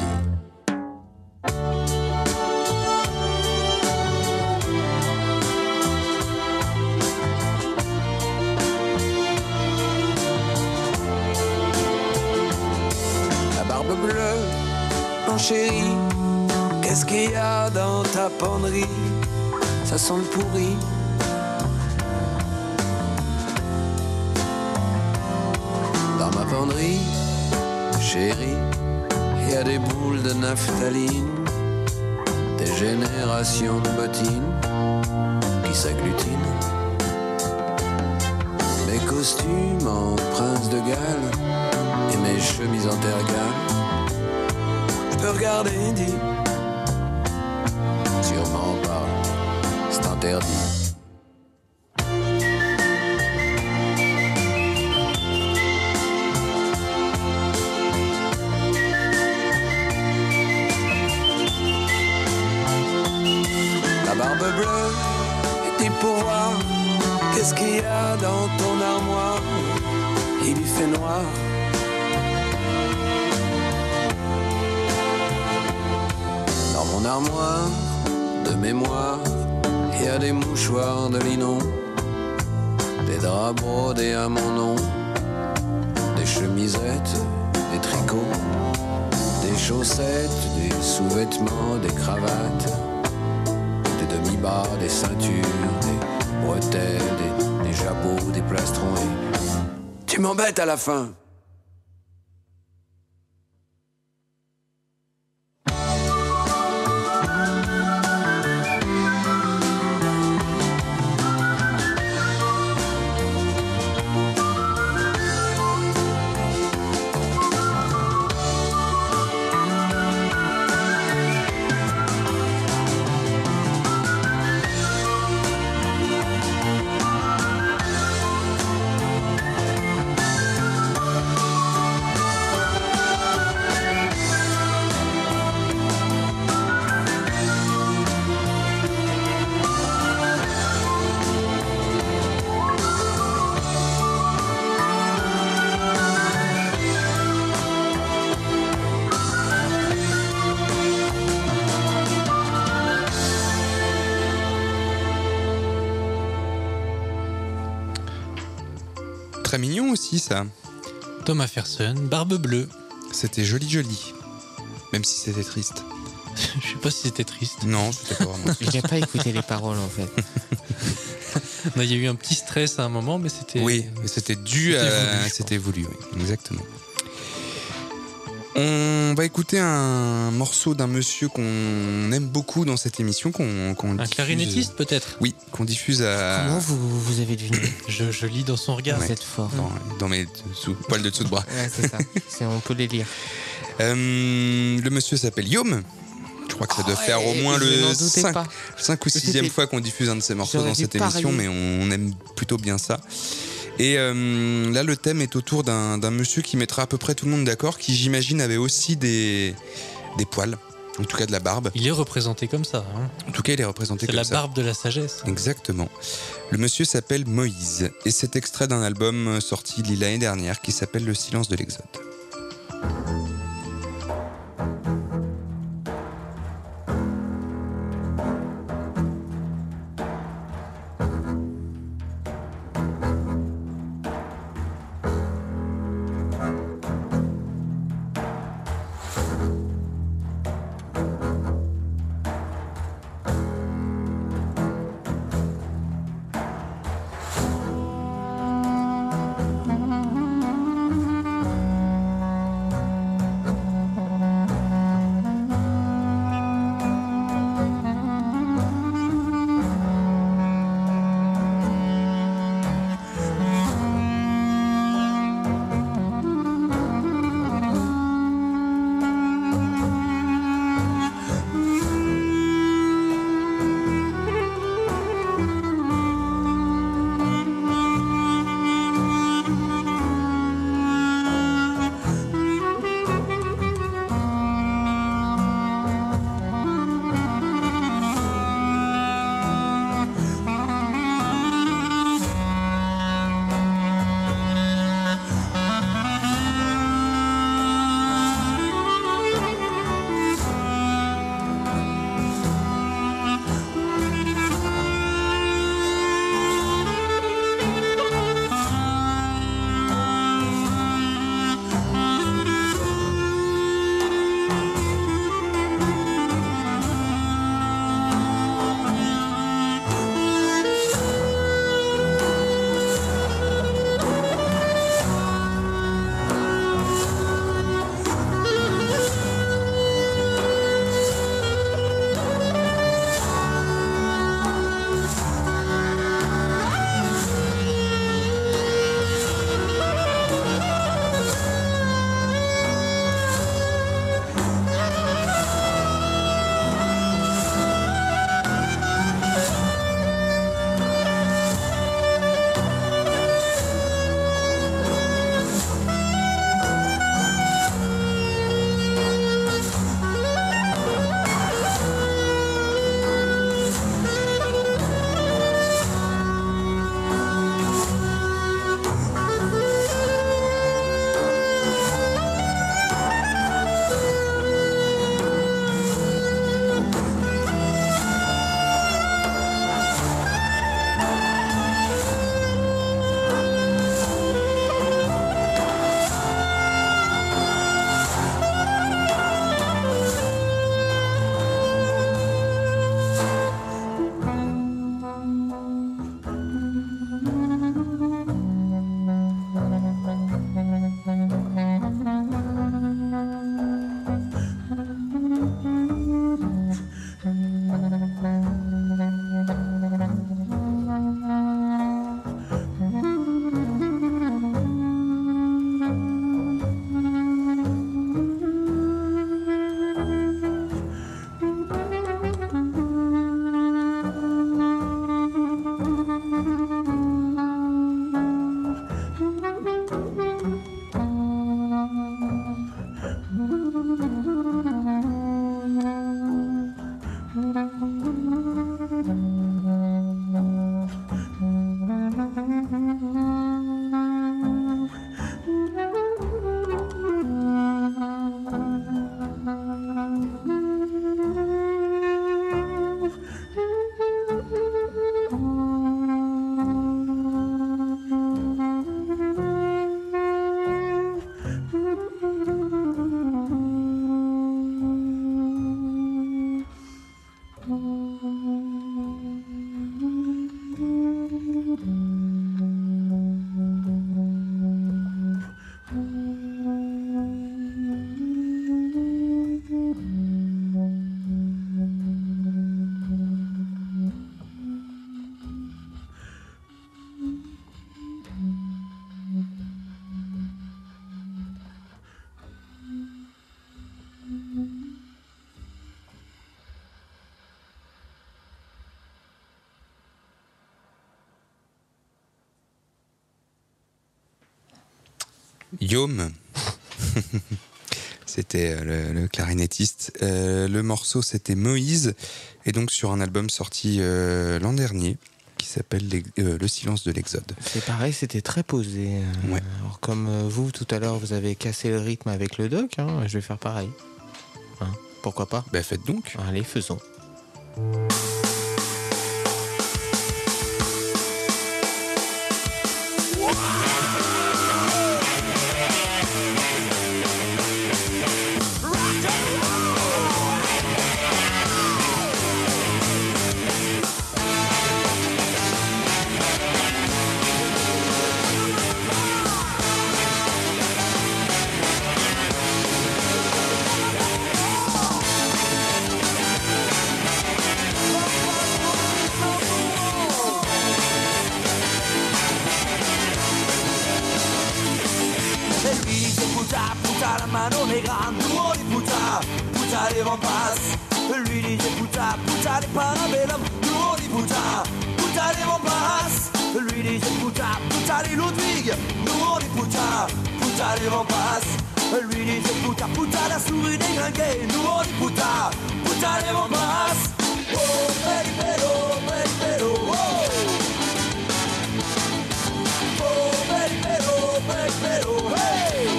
Qu'est-ce qu'il y a dans ta penderie? Ça sent le pourri. Dans ma penderie, chérie, il y a des boules de naphtaline, des générations de bottines qui s'agglutinent. Mes costumes en prince de Galles et mes chemises en tergale. Je peux regarder, dit. Sûrement pas, c'est interdit. La barbe bleue était pour voir qu'est-ce qu'il y a dans ton armoire. Il y fait noir. Dans mon armoire de mémoire, il y a des mouchoirs de linon, des draps brodés à mon nom, des chemisettes, des tricots, des chaussettes, des sous-vêtements, des cravates, des demi-bas, des ceintures, des bretelles, des, des jabots, des plastrons et... Tu m'embêtes à la fin. Très mignon aussi, ça. Thomas Fersen, Barbe Bleue. C'était joli, joli. Même si c'était triste. Je sais pas si c'était triste. Non, c'était pas vraiment triste. J'ai pas écouté les paroles, en fait. Non, il y a eu un petit stress à un moment, mais c'était... Oui, mais c'était dû c'était à... voulu, C'était voulu, oui, exactement. On va écouter un morceau d'un monsieur qu'on aime beaucoup dans cette émission, qu'on, qu'on Un diffuse... clarinettiste, peut-être? Oui, qu'on diffuse à... Comment vous, vous avez deviné? je, je lis dans son regard. Vous êtes fort. Dans, dans mes sous, poils de dessous de bras. Ouais, c'est ça. C'est, on peut les lire. Euh, le monsieur s'appelle Yom. Je crois que ça doit Oh, faire au ouais, moins je le n'en doutais pas. cinq ou sixième C'était- fois qu'on diffuse un de ces morceaux J'aurais dans dû cette émission, parier. mais on aime plutôt bien ça. Et euh, là, le thème est autour d'un, d'un monsieur qui mettra à peu près tout le monde d'accord, qui j'imagine avait aussi des, des poils, en tout cas de la barbe. Il est représenté comme ça. Hein. En tout cas, il est représenté C'est comme la ça. barbe de la sagesse. Exactement. Le monsieur s'appelle Moïse, et c'est extrait d'un album sorti l'année dernière qui s'appelle Le silence de l'Exode. Thank Yom. C'était le, le clarinettiste. Euh, le morceau, c'était Moïse, et donc sur un album sorti euh, l'an dernier, qui s'appelle euh, Le silence de l'Exode. C'est pareil, c'était très posé. Euh, ouais. Alors, comme euh, vous, tout à l'heure, vous avez cassé le rythme avec le doc, hein, je vais faire pareil. Hein, pourquoi pas ? Ben faites donc. Allez, faisons. La mano negra, nuovo di puta, puta le vampas. Lui dice puta, puta le parabellum, nuovo di puta, puta le vampas. Lui dice puta, puta le Ludwig, nuovo di puta, puta le vampas. Lui dice puta, puta la souris déglinguée, nuovo di puta, puta le vampas. Oh, peripero, peripero, oh. Oh, peripero, peripero, hey.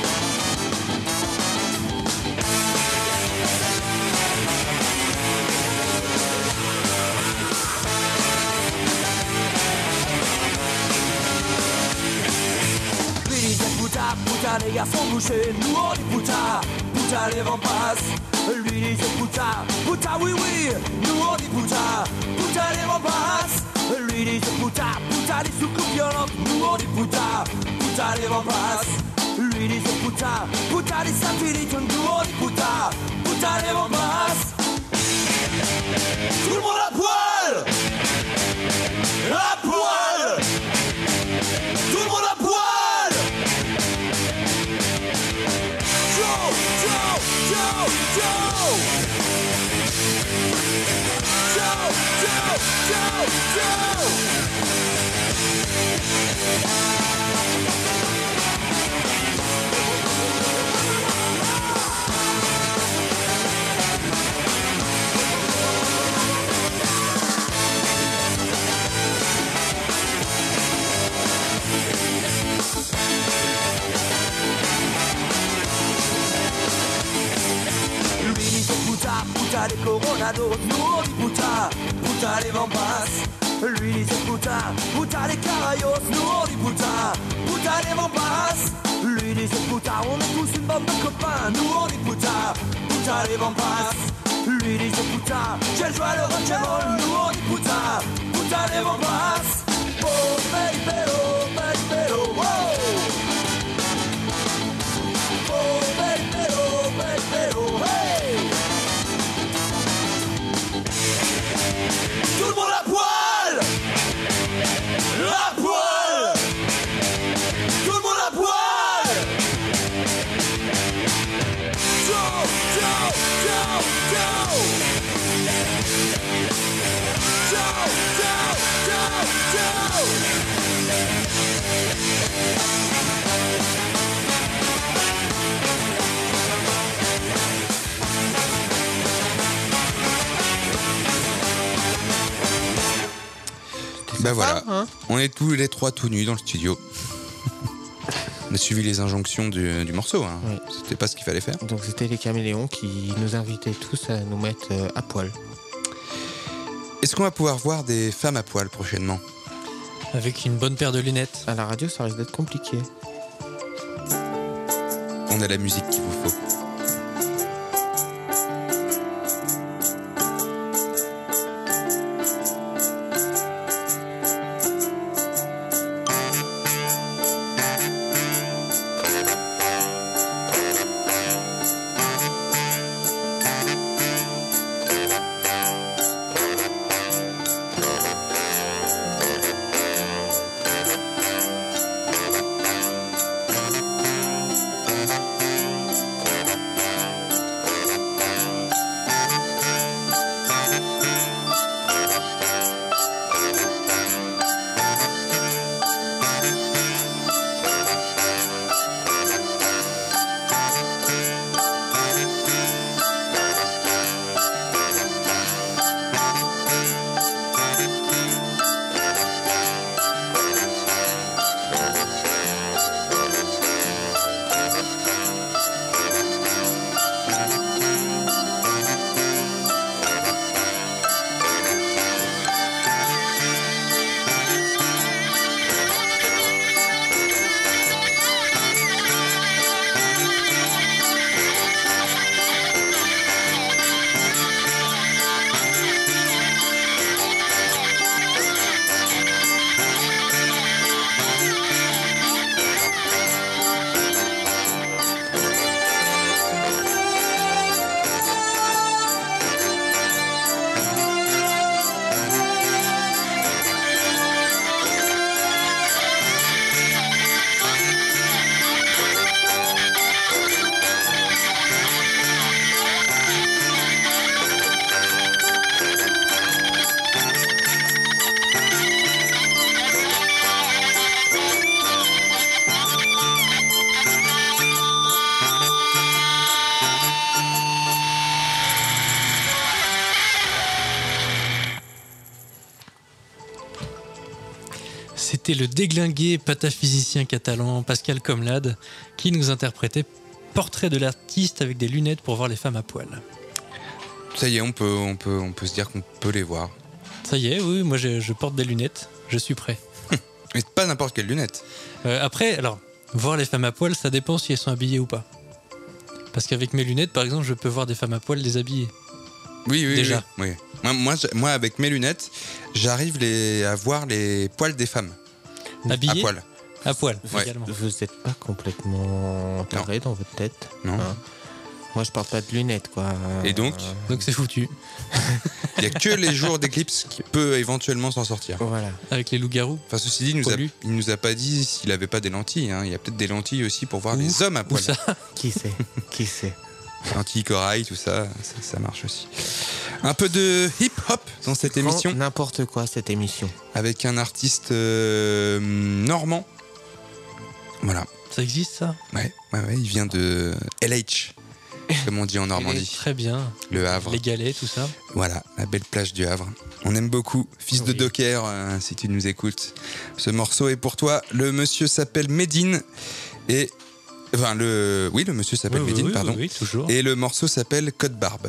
Puta, puta les garçons bouchés, nous on dit puta, puta les vents passent. Lui disait puta, puta oui oui, nous on dit puta, puta les vents passent. Lui disait puta, puta les soucoupes violentes, nous on dit puta, puta les vents passent. Lui disait puta, puta les satellites, nous on dit puta, puta les vents passent. Tout le monde à poil, à poil, tout le monde à poil. Puta les coronados, nous on dit puta, puta les vampas. Lui disait puta, puta les carayos, nous on dit puta, puta les vampas. Lui disait puta, on est tous une bande de copains, nous on dit puta, puta les vampas. Lui disait puta, j'ai joué le rock'n'roll, nous on dit puta, puta les vampas. Oh, peripero, peripero, oh. Oh, peripero, peripero, hey. Tout le monde à poil, à poil, tout le monde à poil. Joe, Joe, Joe, Joe. Joe, Joe, Joe, Joe. Ben voilà, hein, on est tous les trois tout nus dans le studio. On a suivi les injonctions du, du morceau, hein. Oui. C'était pas ce qu'il fallait faire. Donc c'était les caméléons qui nous invitaient tous à nous mettre euh, à poil. Est-ce qu'on va pouvoir voir des femmes à poil prochainement ? Avec une bonne paire de lunettes. À la radio, ça risque d'être compliqué. On a la musique qu'il vous faut. C'était le déglingué pataphysicien catalan Pascal Comlade qui nous interprétait Portrait de l'artiste avec des lunettes pour voir les femmes à poil. Ça y est, on peut, on peut, on peut se dire qu'on peut les voir. Ça y est, oui, moi je, je porte des lunettes, je suis prêt. Mais pas n'importe quelle lunette. Euh, après, alors, voir les femmes à poil, ça dépend si elles sont habillées ou pas. Parce qu'avec mes lunettes, par exemple, je peux voir des femmes à poil déshabillées. Oui, oui, déjà. Oui, oui. Moi, moi, moi, avec mes lunettes, j'arrive les, à voir les poils des femmes. Habillées à poil. À poil, Ouais. également. Vous n'êtes pas complètement taré dans votre tête. Non. Hein. Moi, je porte pas de lunettes, quoi. Et donc Donc c'est foutu. Il n'y a que les jours d'éclipse qui peut éventuellement s'en sortir. Voilà. Avec les loups-garous. Enfin, ceci dit, il nous, a, Poilu. il nous a pas dit s'il avait pas des lentilles. Hein. Il y a peut-être des lentilles aussi pour voir Où les hommes à poil. Où ça Qui sait Qui sait Lentilles corail, tout ça, ça, ça marche aussi. Un peu de hip-hop dans cette émission. N'importe quoi, cette émission. Avec un artiste euh, normand. Voilà. Ça existe, ça? Ouais, ouais, ouais, il vient de L H, comme on dit en Normandie. Très bien. Le Havre. Les galets, tout ça. Voilà, la belle plage du Havre. On aime beaucoup. Fils de Oui. Docker, euh, si tu nous écoutes. Ce morceau est pour toi. Le monsieur s'appelle Medine. Et. Enfin, le. Oui, le monsieur s'appelle Oui, oui, Medine, oui, pardon. oui, oui, toujours. Et le morceau s'appelle Code Barbe.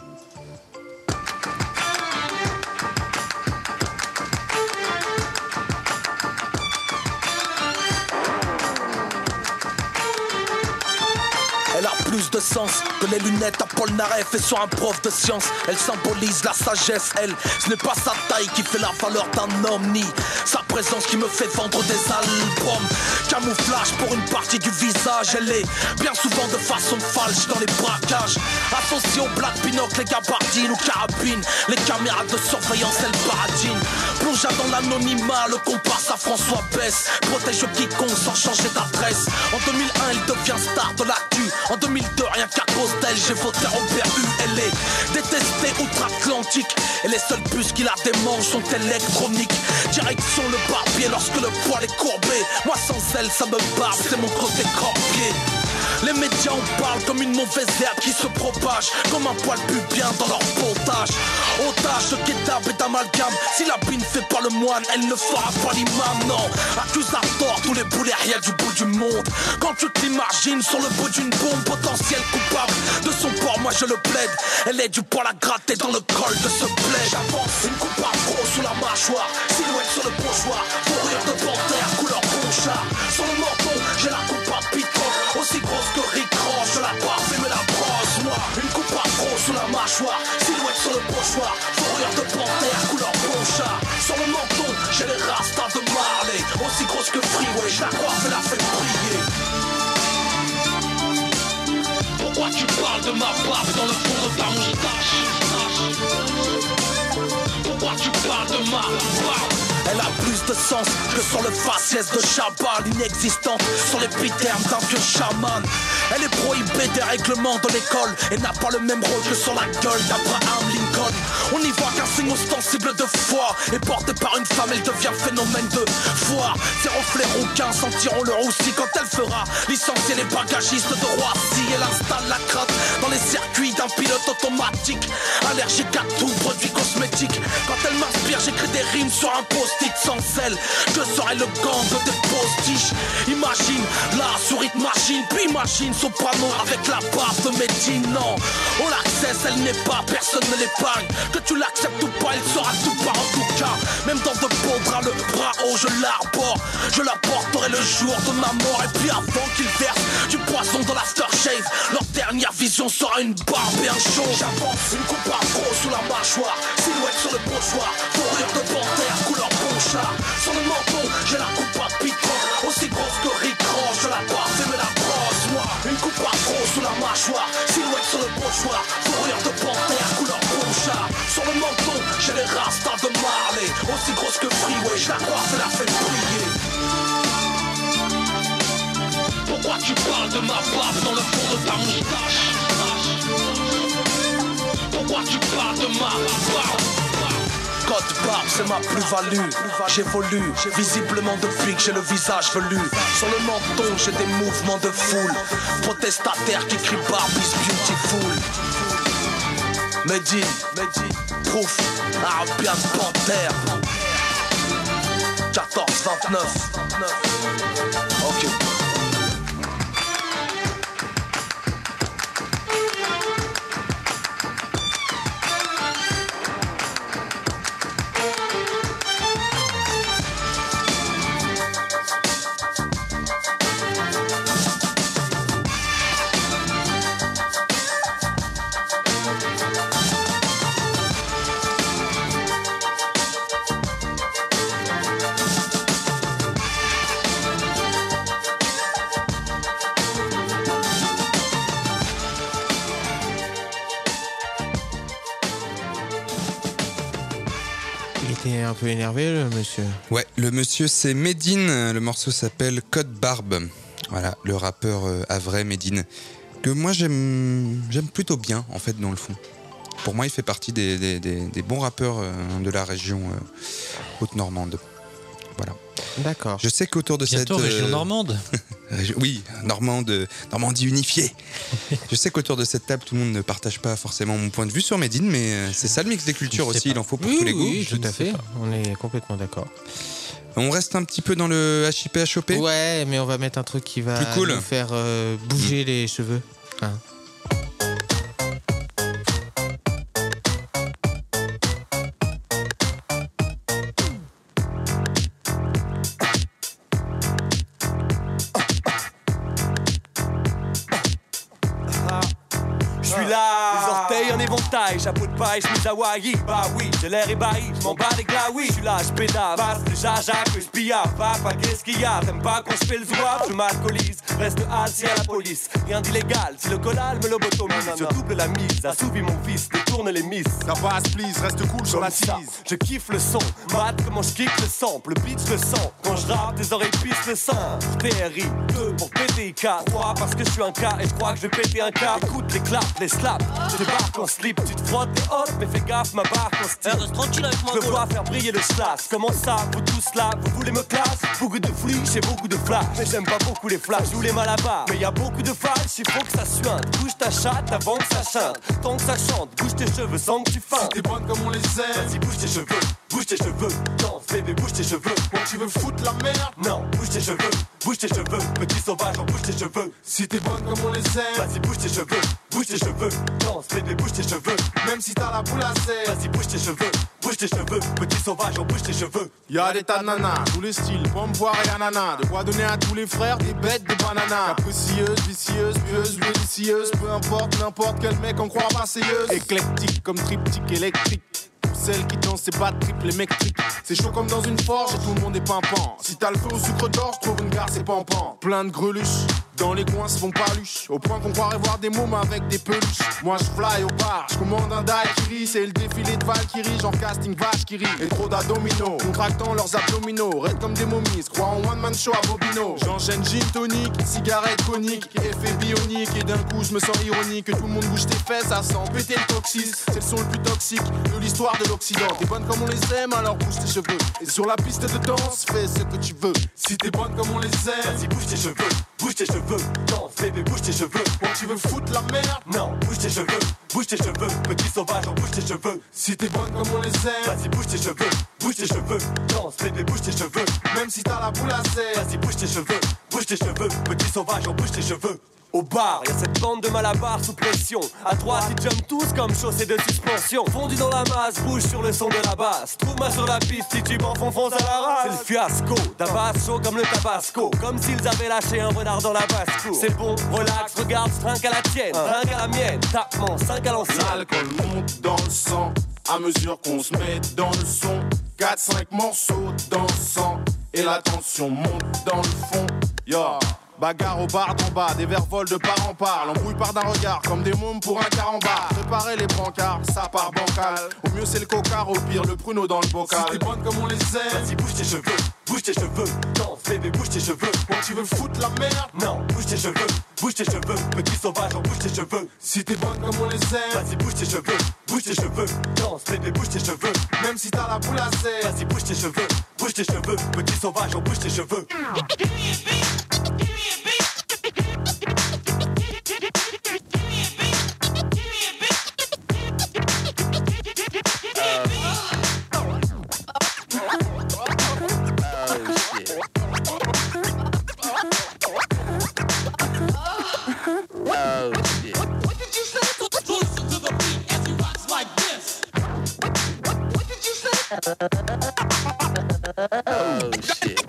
Elle a plus de sens que les lunettes à Paul Naref et sur un prof de science. Elle symbolise la sagesse, elle. Ce n'est pas sa taille qui fait la valeur d'un homme, ni sa présence qui me fait vendre des albums. Camouflage pour une partie du visage, elle est bien souvent de façon falche dans les braquages. Associée au black binocle, les gabardines ou carabines, les caméras de surveillance, elle paradine. Plongea dans l'anonymat, le comparse à François Besse. Protège quiconque sans changer d'adresse. En deux mille un, il devient star de l'actu. En deux mille deux, rien qu'à cause d'elle, j'ai voté Robert U. Elle est détestée outre-Atlantique. Et les seules puces qui la démangent sont électroniques. Direction le barbier lorsque le poil est courbé. Moi sans elle, ça me barbe, c'est mon côté corpier. Les médias en parlent comme une mauvaise herbe qui se propage, comme un poil pubien dans leur pontage. Otage de kidnap et d'amalgame, si la bine fait pas le moine, elle ne fera pas l'imam, non. Accuse à tort tous les boulets, rien du bout du monde. Quand tu t'imagines sur le bout d'une bombe, potentiel coupable de son port, moi je le plaide. Elle est du poil à gratter dans le col de ce plaid. J'avance, une coupe afro sous la mâchoire, silhouette sur le pochoir, fourrure de panthère, couleur ponchard. Sur le menton, j'ai la coupe à pitron, aussi grosse que Rick Ross, je la parfum mais la brosse. Moi, une coupe afro sous la mâchoire, silhouette sur le pochoir, fourrure de panthère, couleur ponchard. Sur le menton, j'ai les rastas de Marley, aussi grosse que Freeway, je la coiffe et la fais briller. Pourquoi tu parles de ma barbe dans le fond de ta moustache? Pourquoi tu parles de ma barbe? Elle a plus de sens que sur le faciès de Chabal, inexistante sur l'épiderme d'un vieux chaman. Elle est prohibée des règlements de l'école et n'a pas le même rôle que sur la gueule d'Abraham Lincoln. On n'y voit qu'un signe ostensible de foi, et portée par une femme, elle devient phénomène de foi. Ses reflets rouquins sentiront le roussi quand elle fera licencier les bagagistes de Roissy. Elle installe la crainte dans les circuits d'un pilote automatique, allergique à tout produit cosmétique. Quand elle m'inspire, j'écris des rimes sur un post-it sans elle. Que serait le gang des postiches? Imagine la souris de machine, puis imagine soprano avec la barbe de Medine. Non, on l'accesse, elle n'est pas, personne ne l'épargne. Que tu l'acceptes ou pas, elle sera tout par en tout cas. Même dans de beaux draps, le bras haut, je l'arbore. Je la porterai le jour de ma mort. Et puis avant qu'ils versent du poison dans l'aftershave, leur dernière vision sera une barbe et un show. J'avance, une coupe afro sous la mâchoire, silhouette sur le pochoir, fourrure de panthère, couleur ponchard. Sur le menton, j'ai la coupe à pitron, aussi grosse que Rick Ross, je la parfum mais la brosse. Moi, une coupe afro sous la mâchoire, silhouette sur le pochoir, fourrure de panthère, couleur ponchard. Sur le menton, j'ai les rastas de Marley, aussi grosse que Freeway, je la coiffe et la fais briller. Pourquoi tu parles de ma barbe dans le fond de ta moustache? Pourquoi tu parles de ma barbe? Code barbe, c'est ma plus-value. J'évolue, visiblement depuis que j'ai le visage velu. Sur le menton, j'ai des mouvements de foule. Protestataires qui crient Barbe is beautiful. Medine, Medine, proof, Arabian Panther. quatorze vingt-neuf. Ok. Un peu énervé le monsieur. Ouais, le monsieur c'est Medine, le morceau s'appelle Code Barbe. Voilà, le rappeur euh, havrais Medine, que moi j'aime j'aime plutôt bien en fait dans le fond. Pour moi il fait partie des, des, des, des bons rappeurs euh, de la région euh, haute-normande. Voilà. D'accord. Je sais qu'autour de Bientôt cette... région normande. Oui, normande, Normandie unifiée. Je sais qu'autour de cette table, tout le monde ne partage pas forcément mon point de vue sur Medine, mais c'est ça le mix des cultures aussi, il en faut pour oui, tous les goûts. Oui, tout à fait, on est complètement d'accord. On reste un petit peu dans le H I P H O P. Ouais, mais on va mettre un truc qui va plus cool. nous faire euh, bouger mmh. les cheveux. Hein. Les orteils en éventail, chapeau de paille, chemise hawaii. Bah oui, j'ai l'air ébahi, j'm'en bats des glaouis. J'suis là, j'pédale, passe le jaja que j'pilla. Papa, qu'est-ce qu'il y a? T'aimes pas quand j'fais le zouave? Je m'alcoolise, reste assis à la police. Rien d'illégal, si le collal me lobotomise. Je double la mise, assouvis mon fils, détourne les miss. La base, please, reste cool sur la cise. Je kiffe le son, mat comment j'kiffe le sample. Le beat, je le sens, quand j'rappe, tes oreilles pissent le sang. T R I, deux pour péter K, trois parce que j'suis un K et j'crois que je vais péter un K. Écoute les claps, les slaps. Je débarque en slip, tu te frottes les hottes, mais fais gaffe, ma barre en style. Reste tranquille avec moi. Je veux voir faire briller le slash. Comment ça, vous tous là, vous voulez me classe? Beaucoup de flics et beaucoup de flash. Mais j'aime pas beaucoup les flashs, je voulais mal à barre. Mais y a beaucoup de flash, il faut que ça suinte. Bouge ta chatte avant que ça chante. Tant que ça chante, bouge tes cheveux sans que tu feintes. Si t'es bonne comme on les aime, vas-y, bouge tes cheveux, bouge tes cheveux. Danse, bébé, bouge tes cheveux. Bon, tu veux foutre la merde? Non, bouge tes cheveux, bouge tes cheveux. Petit sauvage, on bouge tes cheveux. Si t'es bonne comme on les aime, vas-y, bouge tes cheveux, bouge tes cheveux. Danse, bébé, bouge tes cheveux. Même si t'as la boule à serre, vas-y, bouge tes cheveux, bouge tes cheveux. Petit sauvage, on bouge tes cheveux. Y'a des tas de nanas, tous les styles, pomme, poire et ananas. De quoi donner à tous les frères des bêtes, des bananas. Capricieuse, vicieuse, pieuse, délicieuse. Peu importe, n'importe quel mec en croit passeilleuse. Éclectique comme triptyque électrique. Celle qui danse ses bas triple électrique. C'est chaud comme dans une forge et tout le monde est pimpant. Si t'as le feu au sucre d'orge, trouve une gare, c'est pampant. Plein de greluches, dans les coins se font paluches. Au point qu'on croirait voir des mômes avec des peluches. Moi je fly au bar, je commande un daiquiri. C'est le défilé de Valkyrie, genre casting vache qui rit. Et trop d'abdominaux, contractant leurs abdominaux. Raides comme des momies, croient en one man show à Bobino. J'enchaîne gin tonic, cigarette conique, effet bionique. Et d'un coup je me sens ironique. Que tout le monde bouge tes fesses, ça sent péter le coccyx. C'est le son le plus toxique de l'histoire de l'Occident. T'es bonne comme on les aime, alors bouge tes cheveux. Et sur la piste de danse, fais ce que tu veux. Si t'es bonne comme on les aime, vas-y, bouge tes cheveux, bouge tes cheveux. Danse, bébé, bouge tes cheveux. Bon, tu veux foutre la merde? Non, bouge tes cheveux, bouge tes cheveux. Petit sauvage, on bouge tes cheveux. Si t'es bonne comme on les aime, vas-y, bouge tes cheveux, bouge tes cheveux. Danse, bébé, bouge tes cheveux. Même si t'as la boule à serre, vas-y, bouge tes cheveux, bouge tes cheveux. Petit sauvage, on bouge tes cheveux. Au bar, y'a cette bande de malabars sous pression. À droite, ils jumpent tous comme chaussés de suspension. Fondu dans la masse, bouge sur le son de la basse. Trouve-moi sur la piste, si tu m'en fonds, fonce à la race. C'est le fiasco, d'Abbas chaud comme le tabasco. Comme s'ils avaient lâché un renard dans la basse-cour. C'est bon, relax, regarde, trinque à la tienne, trinque à la mienne. Tapement, cinq à l'ancienne. L'alcool monte dans le sang, à mesure qu'on se met dans le son. quatre cinq morceaux dansant, et la tension monte dans le fond. Yo. Bagarre au bar d'en bas, des verres volent de part en part. L'embrouille part d'un regard, comme des mômes pour un carambar. Préparez les brancards, ça part bancal. Au mieux c'est le cocard, au pire le pruneau dans le bocal. Si t'es bonne comme on les aime, vas-y, bouge tes cheveux, bouge tes cheveux. Danse, bébé, bouge tes cheveux. Bon, tu veux foutre la merde? Non, bouge tes cheveux, bouge tes cheveux. Petit sauvage, on bouge tes cheveux. Si t'es bonne comme on les aime, vas-y, bouge tes cheveux, bouge tes cheveux. Danse, bébé, bouge tes cheveux. Même si t'as la boule à serre, vas-y, bouge tes cheveux, bouge tes cheveux. Petit sauvage, on bouge tes cheveux. Oh shit.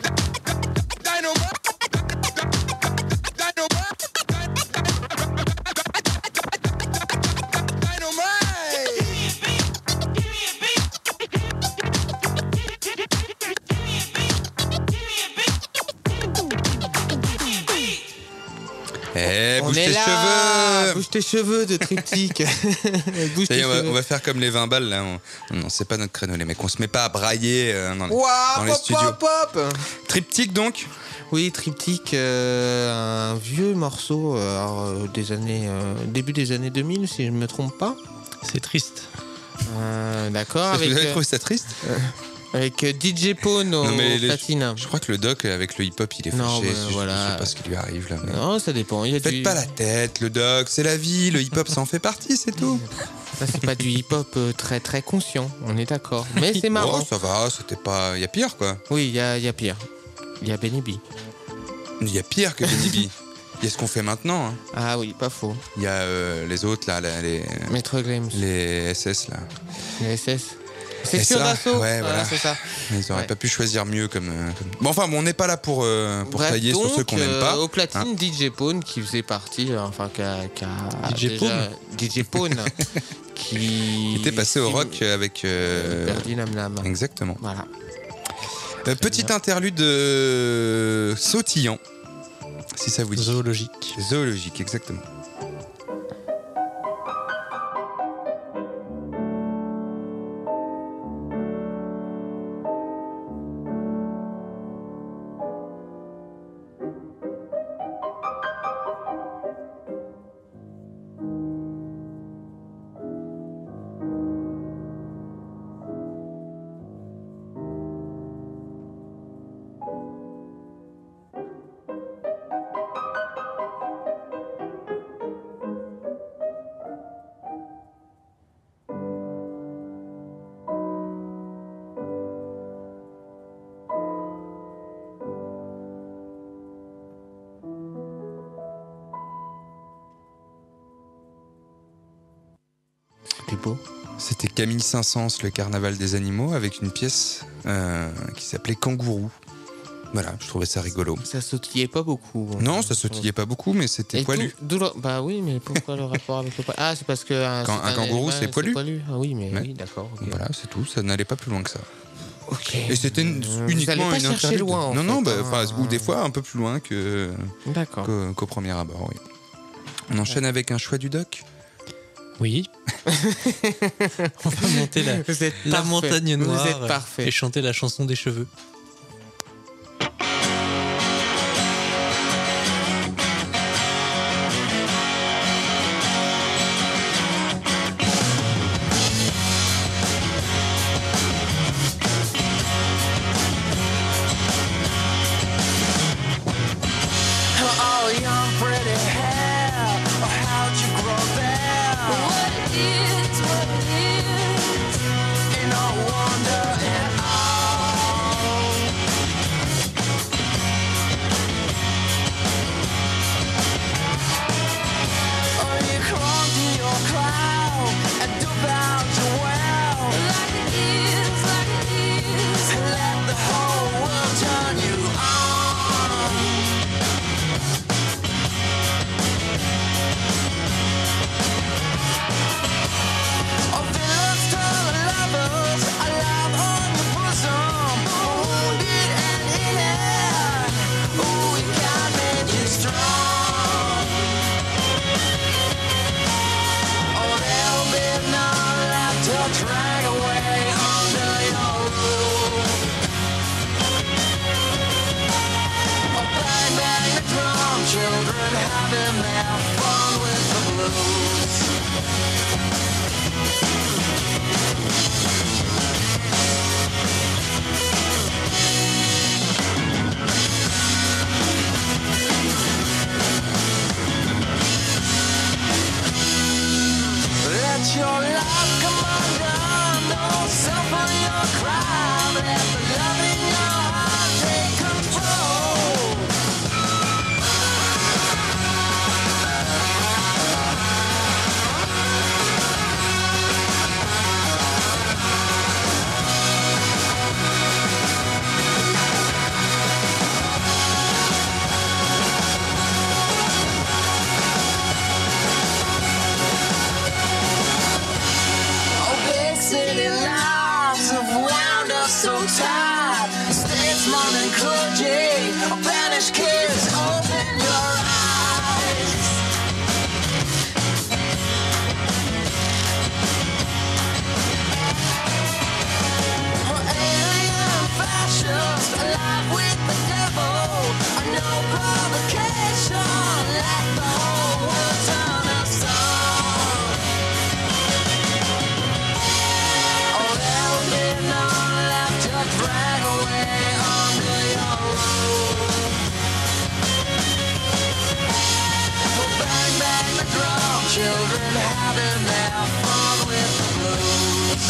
Eh, On bouge est tes là. cheveux. Bouge tes cheveux de triptyque. Bouge Ça y tes est, on, va, cheveux. on va faire comme les vingt balles là. On, non, c'est pas notre créneau, les mecs. On se met pas à brailler euh, dans, les- Ouah, dans les pop, studios. pop, pop. Triptyque donc. Oui, triptyque, euh, un vieux morceau euh, alors, euh, des années, euh, début des années deux mille, si je ne me trompe pas. C'est triste. Euh, D'accord. Parce que Avec, vous avez euh, trouvé ça triste euh, avec euh, D J Pone au Non, mais les- platine. Je crois que le doc avec le hip-hop il est Non, fâché. mais je, voilà. je sais pas ce qui lui arrive là. mais- Non, ça dépend. Il y a Faites du... pas la tête, le doc, c'est la vie, le hip-hop ça en fait partie, c'est tout. Ça, c'est pas du hip-hop euh, très très conscient, on est d'accord. Mais c'est marrant. Oh, ça va, c'était pas. Il y a pire quoi. Oui, il y a, il y a pire. Il y a Benny B. Il y a pire que Benny B. Il y a ce qu'on fait maintenant. Hein. Ah oui, pas faux. Il y a euh, les autres là, là, les. Maître Games. Les S S là. Les S S. C'est C'est sûr ça, d'assaut. ouais, voilà. c'est ça. Ils auraient Ouais. pas pu choisir mieux comme. euh, comme- Bon, enfin, bon, on n'est pas là pour, euh, pour Bref, tailler donc, sur ceux qu'on n'aime euh, pas. Au platine, hein. D J Pone qui faisait partie, euh, enfin, qui a. qui a D J déjà- Pone D J Pone qui. Il était passé au qui- rock avec. euh, Berdi Nam Nam. Exactement. Voilà. Euh, petite interlude euh, sautillant, si ça vous dit. Zoologique. Zoologique, exactement. C'était beau. C'était Camille Saint-Saëns, le carnaval des animaux, avec une pièce euh, qui s'appelait Kangourou. Voilà, je trouvais ça rigolo. Ça sautillait pas beaucoup. Non, ça sautillait pas beaucoup, mais c'était Et poilu. d'où- d'où le- Bah oui, mais pourquoi le rapport avec le poilu? Ah, c'est parce que. euh, Quand c'est un kangourou, animal, c'est poilu. Ah oui, mais Ouais. oui, d'accord. ok. Voilà, c'est tout. Ça n'allait pas plus loin que ça. Ok. Et c'était une- Euh, vous uniquement allez pas une chercher interlude. loin, en non, non, fait, bah, hein. enfin, ou des fois un peu plus loin que D'accord. qu'au, qu'au premier abord. Oui. On enchaîne avec un choix du doc. Oui. On va monter la, Vous êtes la parfait. montagne Vous noire êtes parfait. et chanter la chanson des cheveux. Oh, young pretty hair, how'd you grow there? What it is, what it is, ain't no wonder at all. city lights have wound us so tight. Statesman and clergy, banished kids, open your eyes. Alien fascist, alive with the devil. No provocation, let the whole world turn us on. Oh, there'll be none left to drag away under your rule. Well, bang, bang the drum, children having their fun with the blues.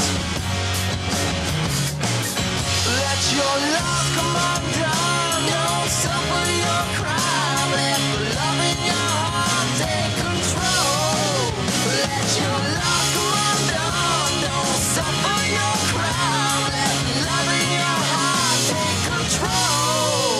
Let your love come undone, don't suffer your crime. Let the love in your heart take control. Let your love come undone, don't suffer your crime. Let the love in your heart take control.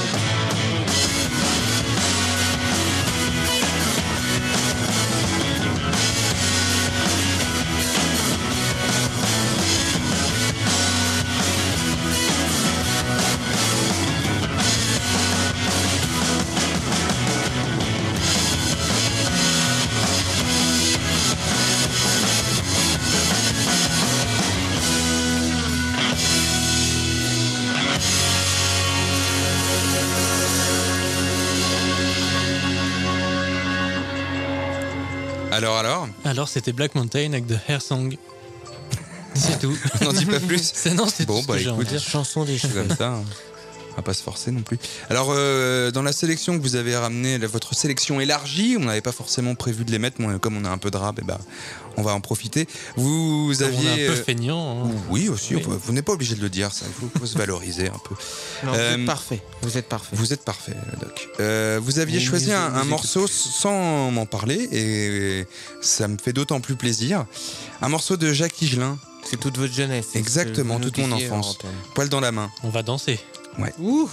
Alors, alors Alors, c'était Black Mountain avec The Hair Song. C'est tout. On n'en dit pas plus. C'est, non, c'est bon, tout ce bah que j'ai envie de écoute, dire. Chanson des c'est cheveux. comme ça. hein. On va pas se forcer non plus. Alors, euh, dans la sélection que vous avez ramenée, la- votre sélection élargie, on n'avait pas forcément prévu de les mettre, mais comme on a un peu de rap, eh ben, on va en profiter. Vous Comme aviez. on est un peu euh, feignant. hein. Oui, aussi. Oui. on peut- vous n'êtes pas obligé de le dire, ça. Il faut, faut se valoriser un peu. Non, vous Euh, êtes parfait. Vous êtes parfait. Vous êtes parfait, Doc. Euh, vous aviez Mais choisi nous- un, nous un écoutons. morceau sans m'en parler et ça me fait d'autant plus plaisir. Un morceau de Jacques Higelin. C'est toute votre jeunesse. c'est ce que Exactement, vous nous toute mon disiez en enfance. antenne. Poil dans la main. On va danser. Ouais. Ouh.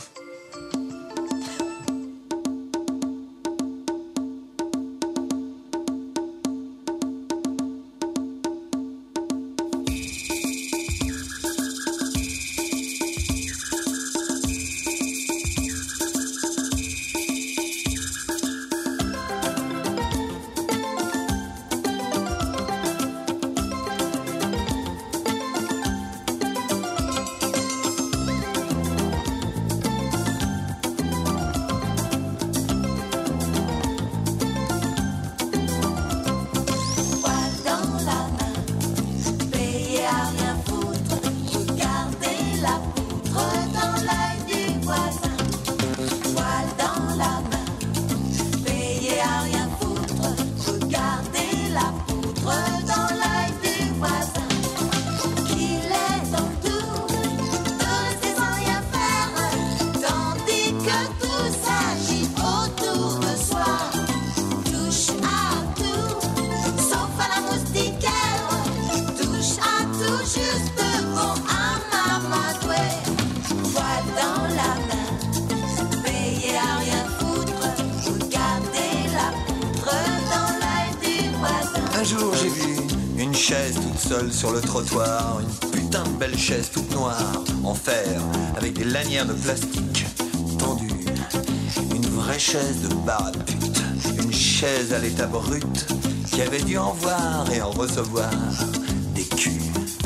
Poil dans la main, payé à rien foutre, regardez la poutre dans l'œil du voisin. Poil dans la main, payé à rien foutre, regardez la poutre dans l'œil du voisin. Qu'il est dans le tour de rester sans rien faire, tandis que tout s'agit autour de soi. Touche à tout, sauf à la moustiquaire. Touche à tout, juste bon à m'amadouer. Poil dans la main, payé à rien foutre. Regardez la poutre dans l'œil du voisin. Un jour j'ai vu une chaise toute seule sur le trottoir, une putain de belle chaise toute noire, en fer, avec des lanières de plastique tendues. Une vraie chaise de bar à pute, une chaise à l'état brut, qui avait dû en voir et en recevoir des culs.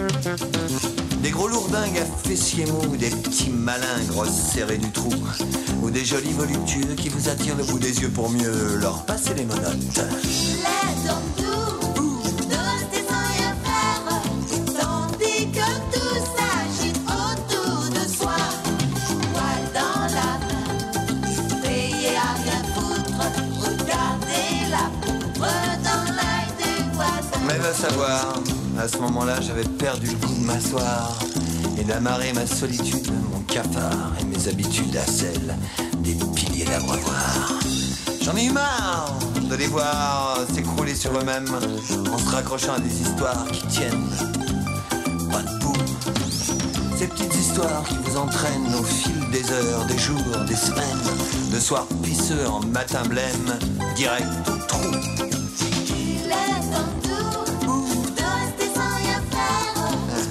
Des gros lourdingues à fessiers mous, des petits malingres serrés du trou, ou des jolis voluptueux qui vous attirent le bout des yeux pour mieux leur passer les menottes. Il est dans le tour de rester sans rien faire, tandis que tout s'agite autour de soi. Poil dans la main, payé à rien foutre, regardez la poutre dans l'œil du voisin. Mais va savoir, à ce moment-là, j'avais perdu le goût de m'asseoir et d'amarrer ma solitude, mon cafard et mes habitudes à celles des piliers d'abreuvoir. J'en ai eu marre de les voir s'écrouler sur eux-mêmes en se raccrochant à des histoires qui tiennent pas debout. Ces petites histoires qui vous entraînent au fil des heures, des jours, des semaines, de soirs pisseux en matin blême, direct au trou. Il est dans le tour de rester sans rien faire,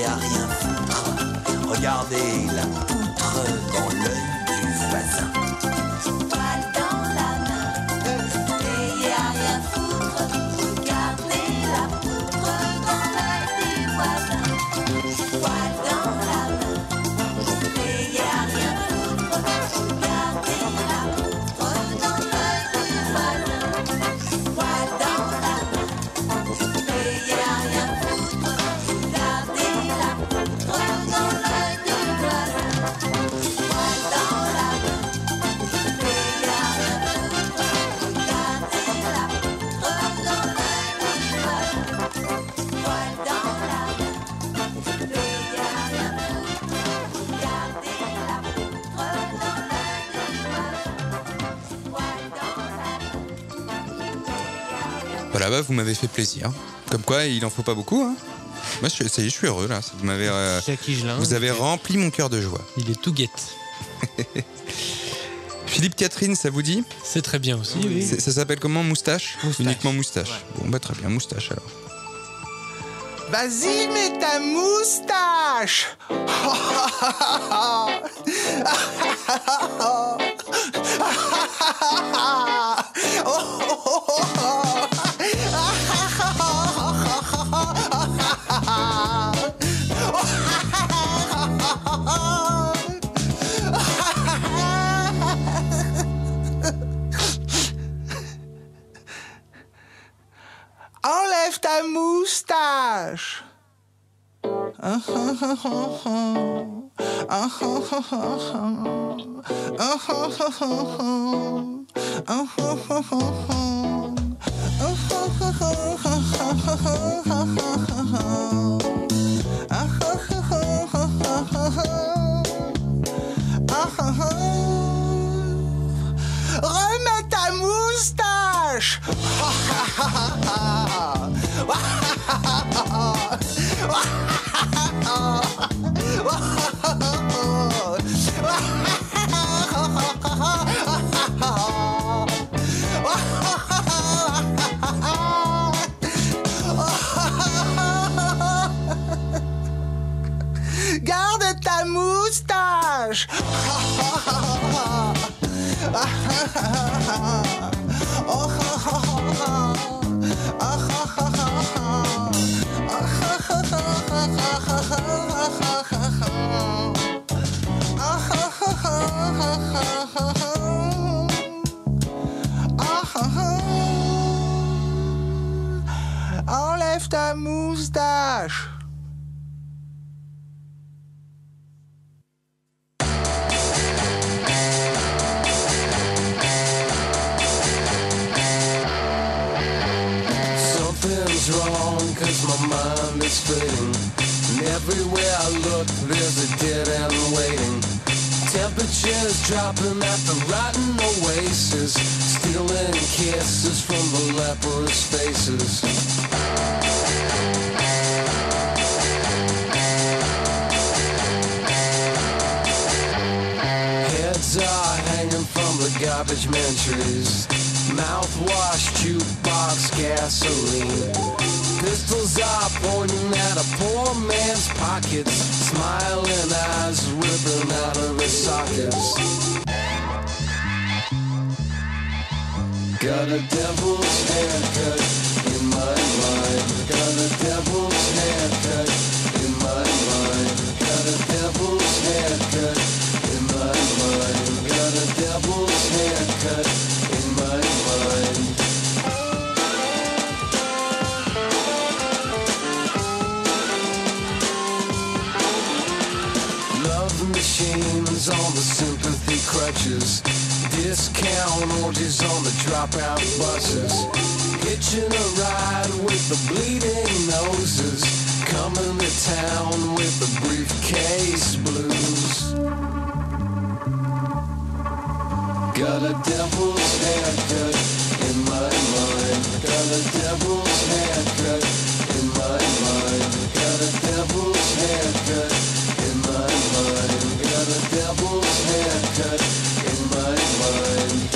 à rien foutre. Regardez la poutre dans l'œil du voisin. Poil dans la main, payé à rien foutre. Regardez la poutre dans l'œil du voisin. Poil dans la main, payé à rien foutre. Regardez la poutre dans l'œil du voisin. Poil dans la main, payé à rien foutre. Regardez la poutre dans l'œil du voisin. Poil dans la main, payé à rien foutre. Regardez la poutre dans l'œil du voisin. Poil dans la main, payé à rien foutre. Regardez la poutre dans l'œil du voisin. Poil dans la Voilà, bah, vous m'avez fait plaisir. Comme quoi, il en faut pas beaucoup. Hein. Moi, je, ça y est, je suis heureux là. Vous m'avez, euh, Jackie Gelin. vous avez rempli mon cœur de joie. Il est tout guette. Philippe Catherine, ça vous dit? C'est très bien aussi, oui. C'est- Ça s'appelle comment? Moustache, Moustache. Uniquement moustache. Bon, bah très bien, moustache alors. Vas-y, mets ta moustache. Enlève ta moustache. Remets ta moustache. Garde ta moustache. Enlève ta moustache. Something's wrong, cause my mind is fading. And everywhere I look, there's a dead end waiting. Temperatures dropping at the rotten oasis, stealing kisses from the leprous faces. Heads are hanging from the garbage man trees. Mouthwash, jukebox, gasoline. Pistols are pointing at a poor man's pockets. Smiling eyes ripping out of his sockets. Got a devil's haircut in my mind. Got a devil's haircut in my mind. Got a devil's haircut in my mind. Got a devil's haircut in my mind. Love machines on the sympathy crutches. Discount orgies on the dropout buses. Hitching a ride with the bleeding noses. Coming to town with the briefcase blues. Got a devil's haircut in my mind. Got a devil's haircut in my mind. Got a devil's haircut in my mind. Got a devil's haircut in my mind.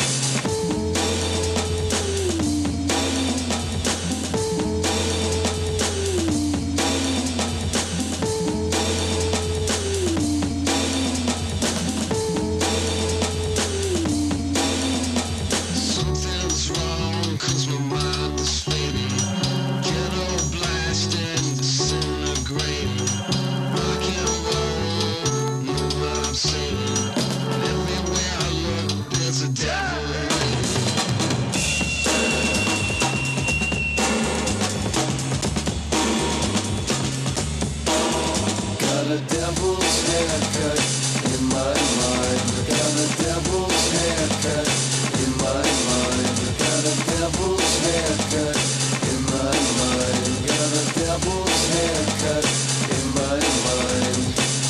a devil's haircut in my mind. I got a devil's haircut in my mind. I got a devil's haircut in my mind. Got a devil's haircut in my mind.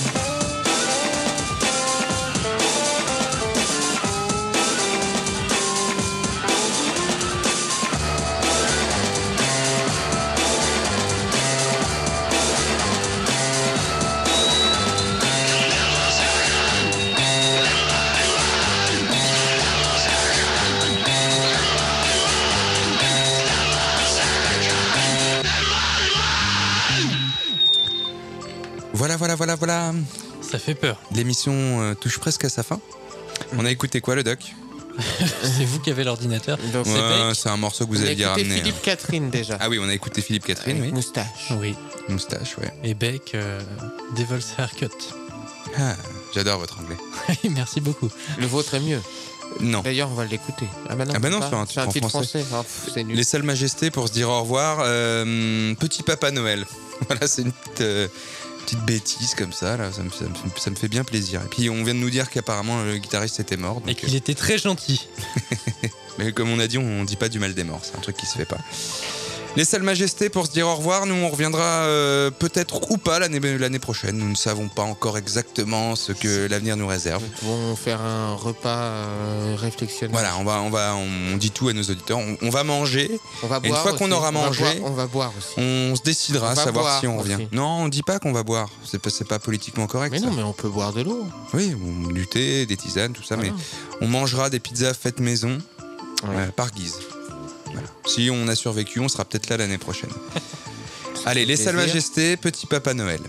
Voilà, voilà, voilà, voilà. Ça fait peur. L'émission euh, touche presque à sa fin. On a écouté quoi, le doc? C'est vous qui avez l'ordinateur. Donc, Ouais, c'est Beck. c'est un morceau que vous On a aviez écouté ramené. Philippe hein. Catherine déjà. Ah oui, on a écouté Philippe Catherine, Avec oui. Moustache. Oui. Moustache, ouais. Et Beck, euh, Devil's Haircut. Ah, j'adore votre anglais. Merci beaucoup. Le vôtre est mieux. Non. D'ailleurs, on va l'écouter. Ah bah non, Ah bah c'est non, pas- c'est un c'est titre un en titre français. français. Ah, pff, c'est nul. Les seules majestés pour se dire au revoir. euh, Petit Papa Noël. Voilà, c'est une petite, euh, petite bêtise comme ça. Là. Ça, me, ça, me, ça me fait bien plaisir. Et puis on vient de nous dire qu'apparemment le guitariste était mort. Et Donc, qu'il était très gentil. euh, mais comme on a dit, on dit pas du mal des morts. C'est un truc qui se fait pas. Les seules majestés pour se dire au revoir. Nous, on reviendra euh, peut-être ou pas l'année, l'année prochaine. Nous ne savons pas encore exactement ce que l'avenir nous réserve. Nous pouvons faire un repas euh, réflexionnel. Voilà, on va, on va, on dit tout à nos auditeurs. On, on va manger. On va Et une boire fois qu'on aussi. aura On va mangé, boire- on va boire aussi. on se décidera On à va savoir boire si on revient. aussi. Non, on dit pas qu'on va boire. C'est pas, c'est pas politiquement correct. Mais ça. non, mais on peut boire de l'eau. Oui, ou du thé, des tisanes, tout ça. Voilà. Mais on mangera des pizzas faites maison euh, par Guise. Voilà. Si on a survécu, on sera peut-être là l'année prochaine. Allez, les Salles plaisir. Majestés, Petit Papa Noël.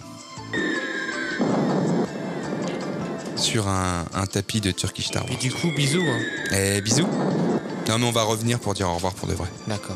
Sur un, un tapis de Turkish Star Wars. Et du coup, bisous. Hein. Eh, bisous. Non, mais on va revenir pour dire au revoir pour de vrai. D'accord.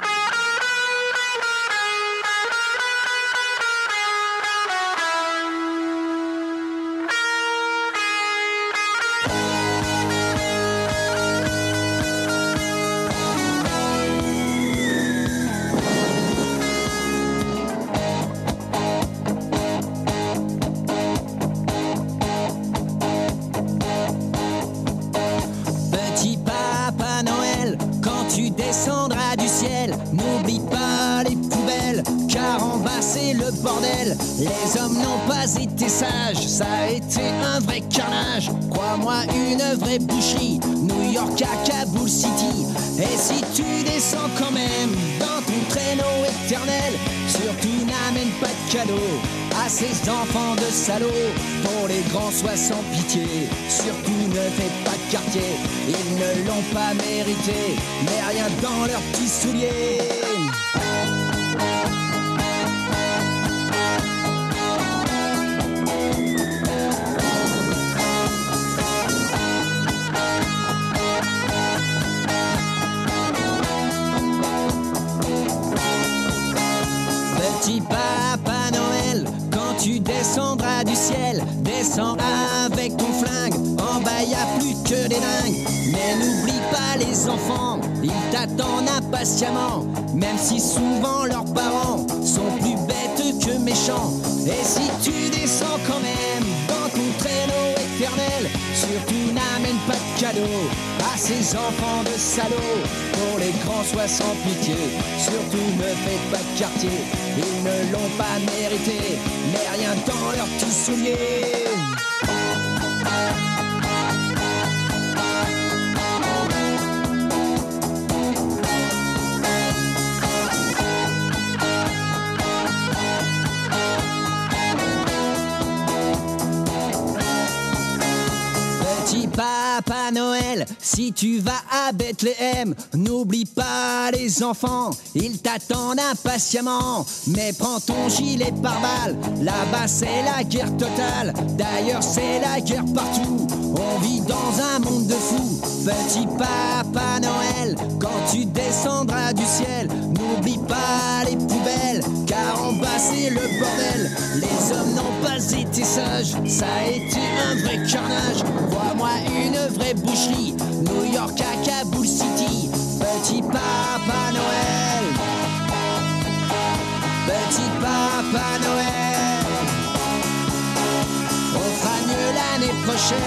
Petit Papa Noël, quand tu descendras du ciel, n'oublie pas les poubelles, car en bas c'est le bordel. Les hommes n'ont pas été sages, ça a été un vrai carnage. Crois-moi, une vraie boucherie, New York à Kaboul City. Et si tu descends quand même dans ton traîneau éternel, surtout n'amène pas de cadeaux à ces enfants de salauds. Pour les grands, sois sans pitié, surtout ne fais pas de quartier. Ils ne l'ont pas mérité, mais rien dans leurs petits souliers. Petit Papa Noël, quand tu descendras du ciel, descends avec ton flingue. En bas y a plus que des dingues. Mais n'oublie pas les enfants, ils t'attendent impatiemment. Même si souvent leurs parents sont plus bêtes que méchants. Et si tu descends quand même dans ton traîneau éternel, surtout n'amène pas de cadeaux à ces enfants de salauds. Pour les grands, sois sans pitié, surtout ne fais pas de quartier. Ils ne l'ont pas mérité, mais rien dans leurs petits souliers. Petit Papa Noël, si tu vas à Bethléem, n'oublie pas les enfants, ils t'attendent impatiemment. Mais prends ton gilet pare-balles, là-bas c'est la guerre totale. D'ailleurs c'est la guerre partout, on vit dans un monde de fous. Petit Papa Noël, quand tu descendras du ciel, n'oublie pas les poubelles, car en bas c'est le bordel. Les hommes n'ont pas été sages, ça a été un vrai carnage. Vois-moi une vraie boucherie, New York à Kaboul City. Petit Papa Noël, Petit Papa Noël, prochaine.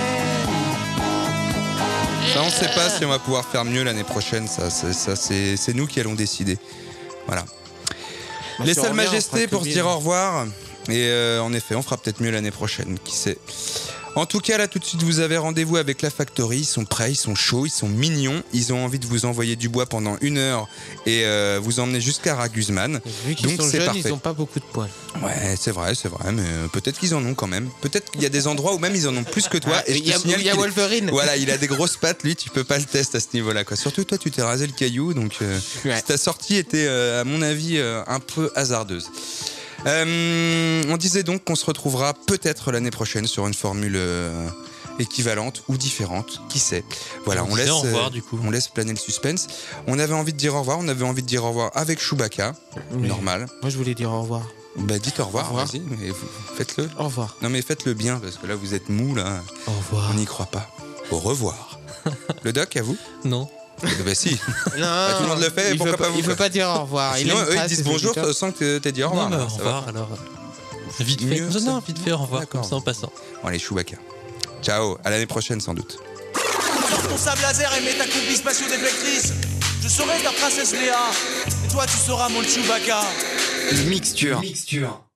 Ça, on sait pas si on va pouvoir faire mieux l'année prochaine. Ça, c'est, ça, c'est, c'est nous qui allons décider. Voilà. Bah, Les si on salles revient, on majestés fera pour que se bien. dire au revoir. Et euh, en effet, on fera peut-être mieux l'année prochaine. Qui sait. En tout cas, là, tout de suite, vous avez rendez-vous avec la Factory. Ils sont prêts, ils sont chauds, ils sont mignons. Ils ont envie de vous envoyer du bois pendant une heure et euh, vous emmener jusqu'à Ragusman. Vu qu'ils Donc sont c'est jeunes, parfait. ils n'ont pas beaucoup de poils. Ouais, c'est vrai, c'est vrai, mais euh, peut-être qu'ils en ont quand même. Peut-être qu'il y a des endroits où même ils en ont plus que toi. Ah, et je il y te a- signale il y a qu'il- Wolverine. Voilà, il a des grosses pattes, lui, tu peux pas le tester à ce niveau-là, quoi. Surtout toi, tu t'es rasé le caillou, donc euh, ta sortie était, euh, à mon avis, euh, un peu hasardeuse. Euh, on disait donc qu'on se retrouvera peut-être l'année prochaine sur une formule euh, équivalente ou différente, qui sait. Voilà, On on disait laisse, au revoir, euh, du coup. on laisse planer le suspense. On avait envie de dire au revoir, on avait envie de dire au revoir avec Chewbacca, Mais- normal. Moi, je voulais dire au revoir. Bah dites au revoir, Au revoir. vas-y, mais vous- faites-le. Au revoir. Non mais faites-le bien, parce que là vous êtes mou, là. Au revoir. On n'y croit pas. Au revoir. Le doc, à vous? Non. Bah si. Non, Bah, tout le monde le fait, il pourquoi veut pas pas, vous, il quoi. veut pas dire au revoir. Il Sinon, aime eux, pas ils disent ses bonjour auditeurs. sans que t'aies dit au Non, revoir. mais là, au ça revoir, va. alors. Vite fait. Mieux, Non, ça. non, vite fait, au revoir, D'accord. comme ça en passant. Bon, allez, Chewbacca. Ciao, à l'année prochaine sans doute. Sors ton sable laser et mets ta combi spatio-déflectrice. Je serai ta princesse Léa. Et toi, tu seras mon Chewbacca. Mixture. Mixture.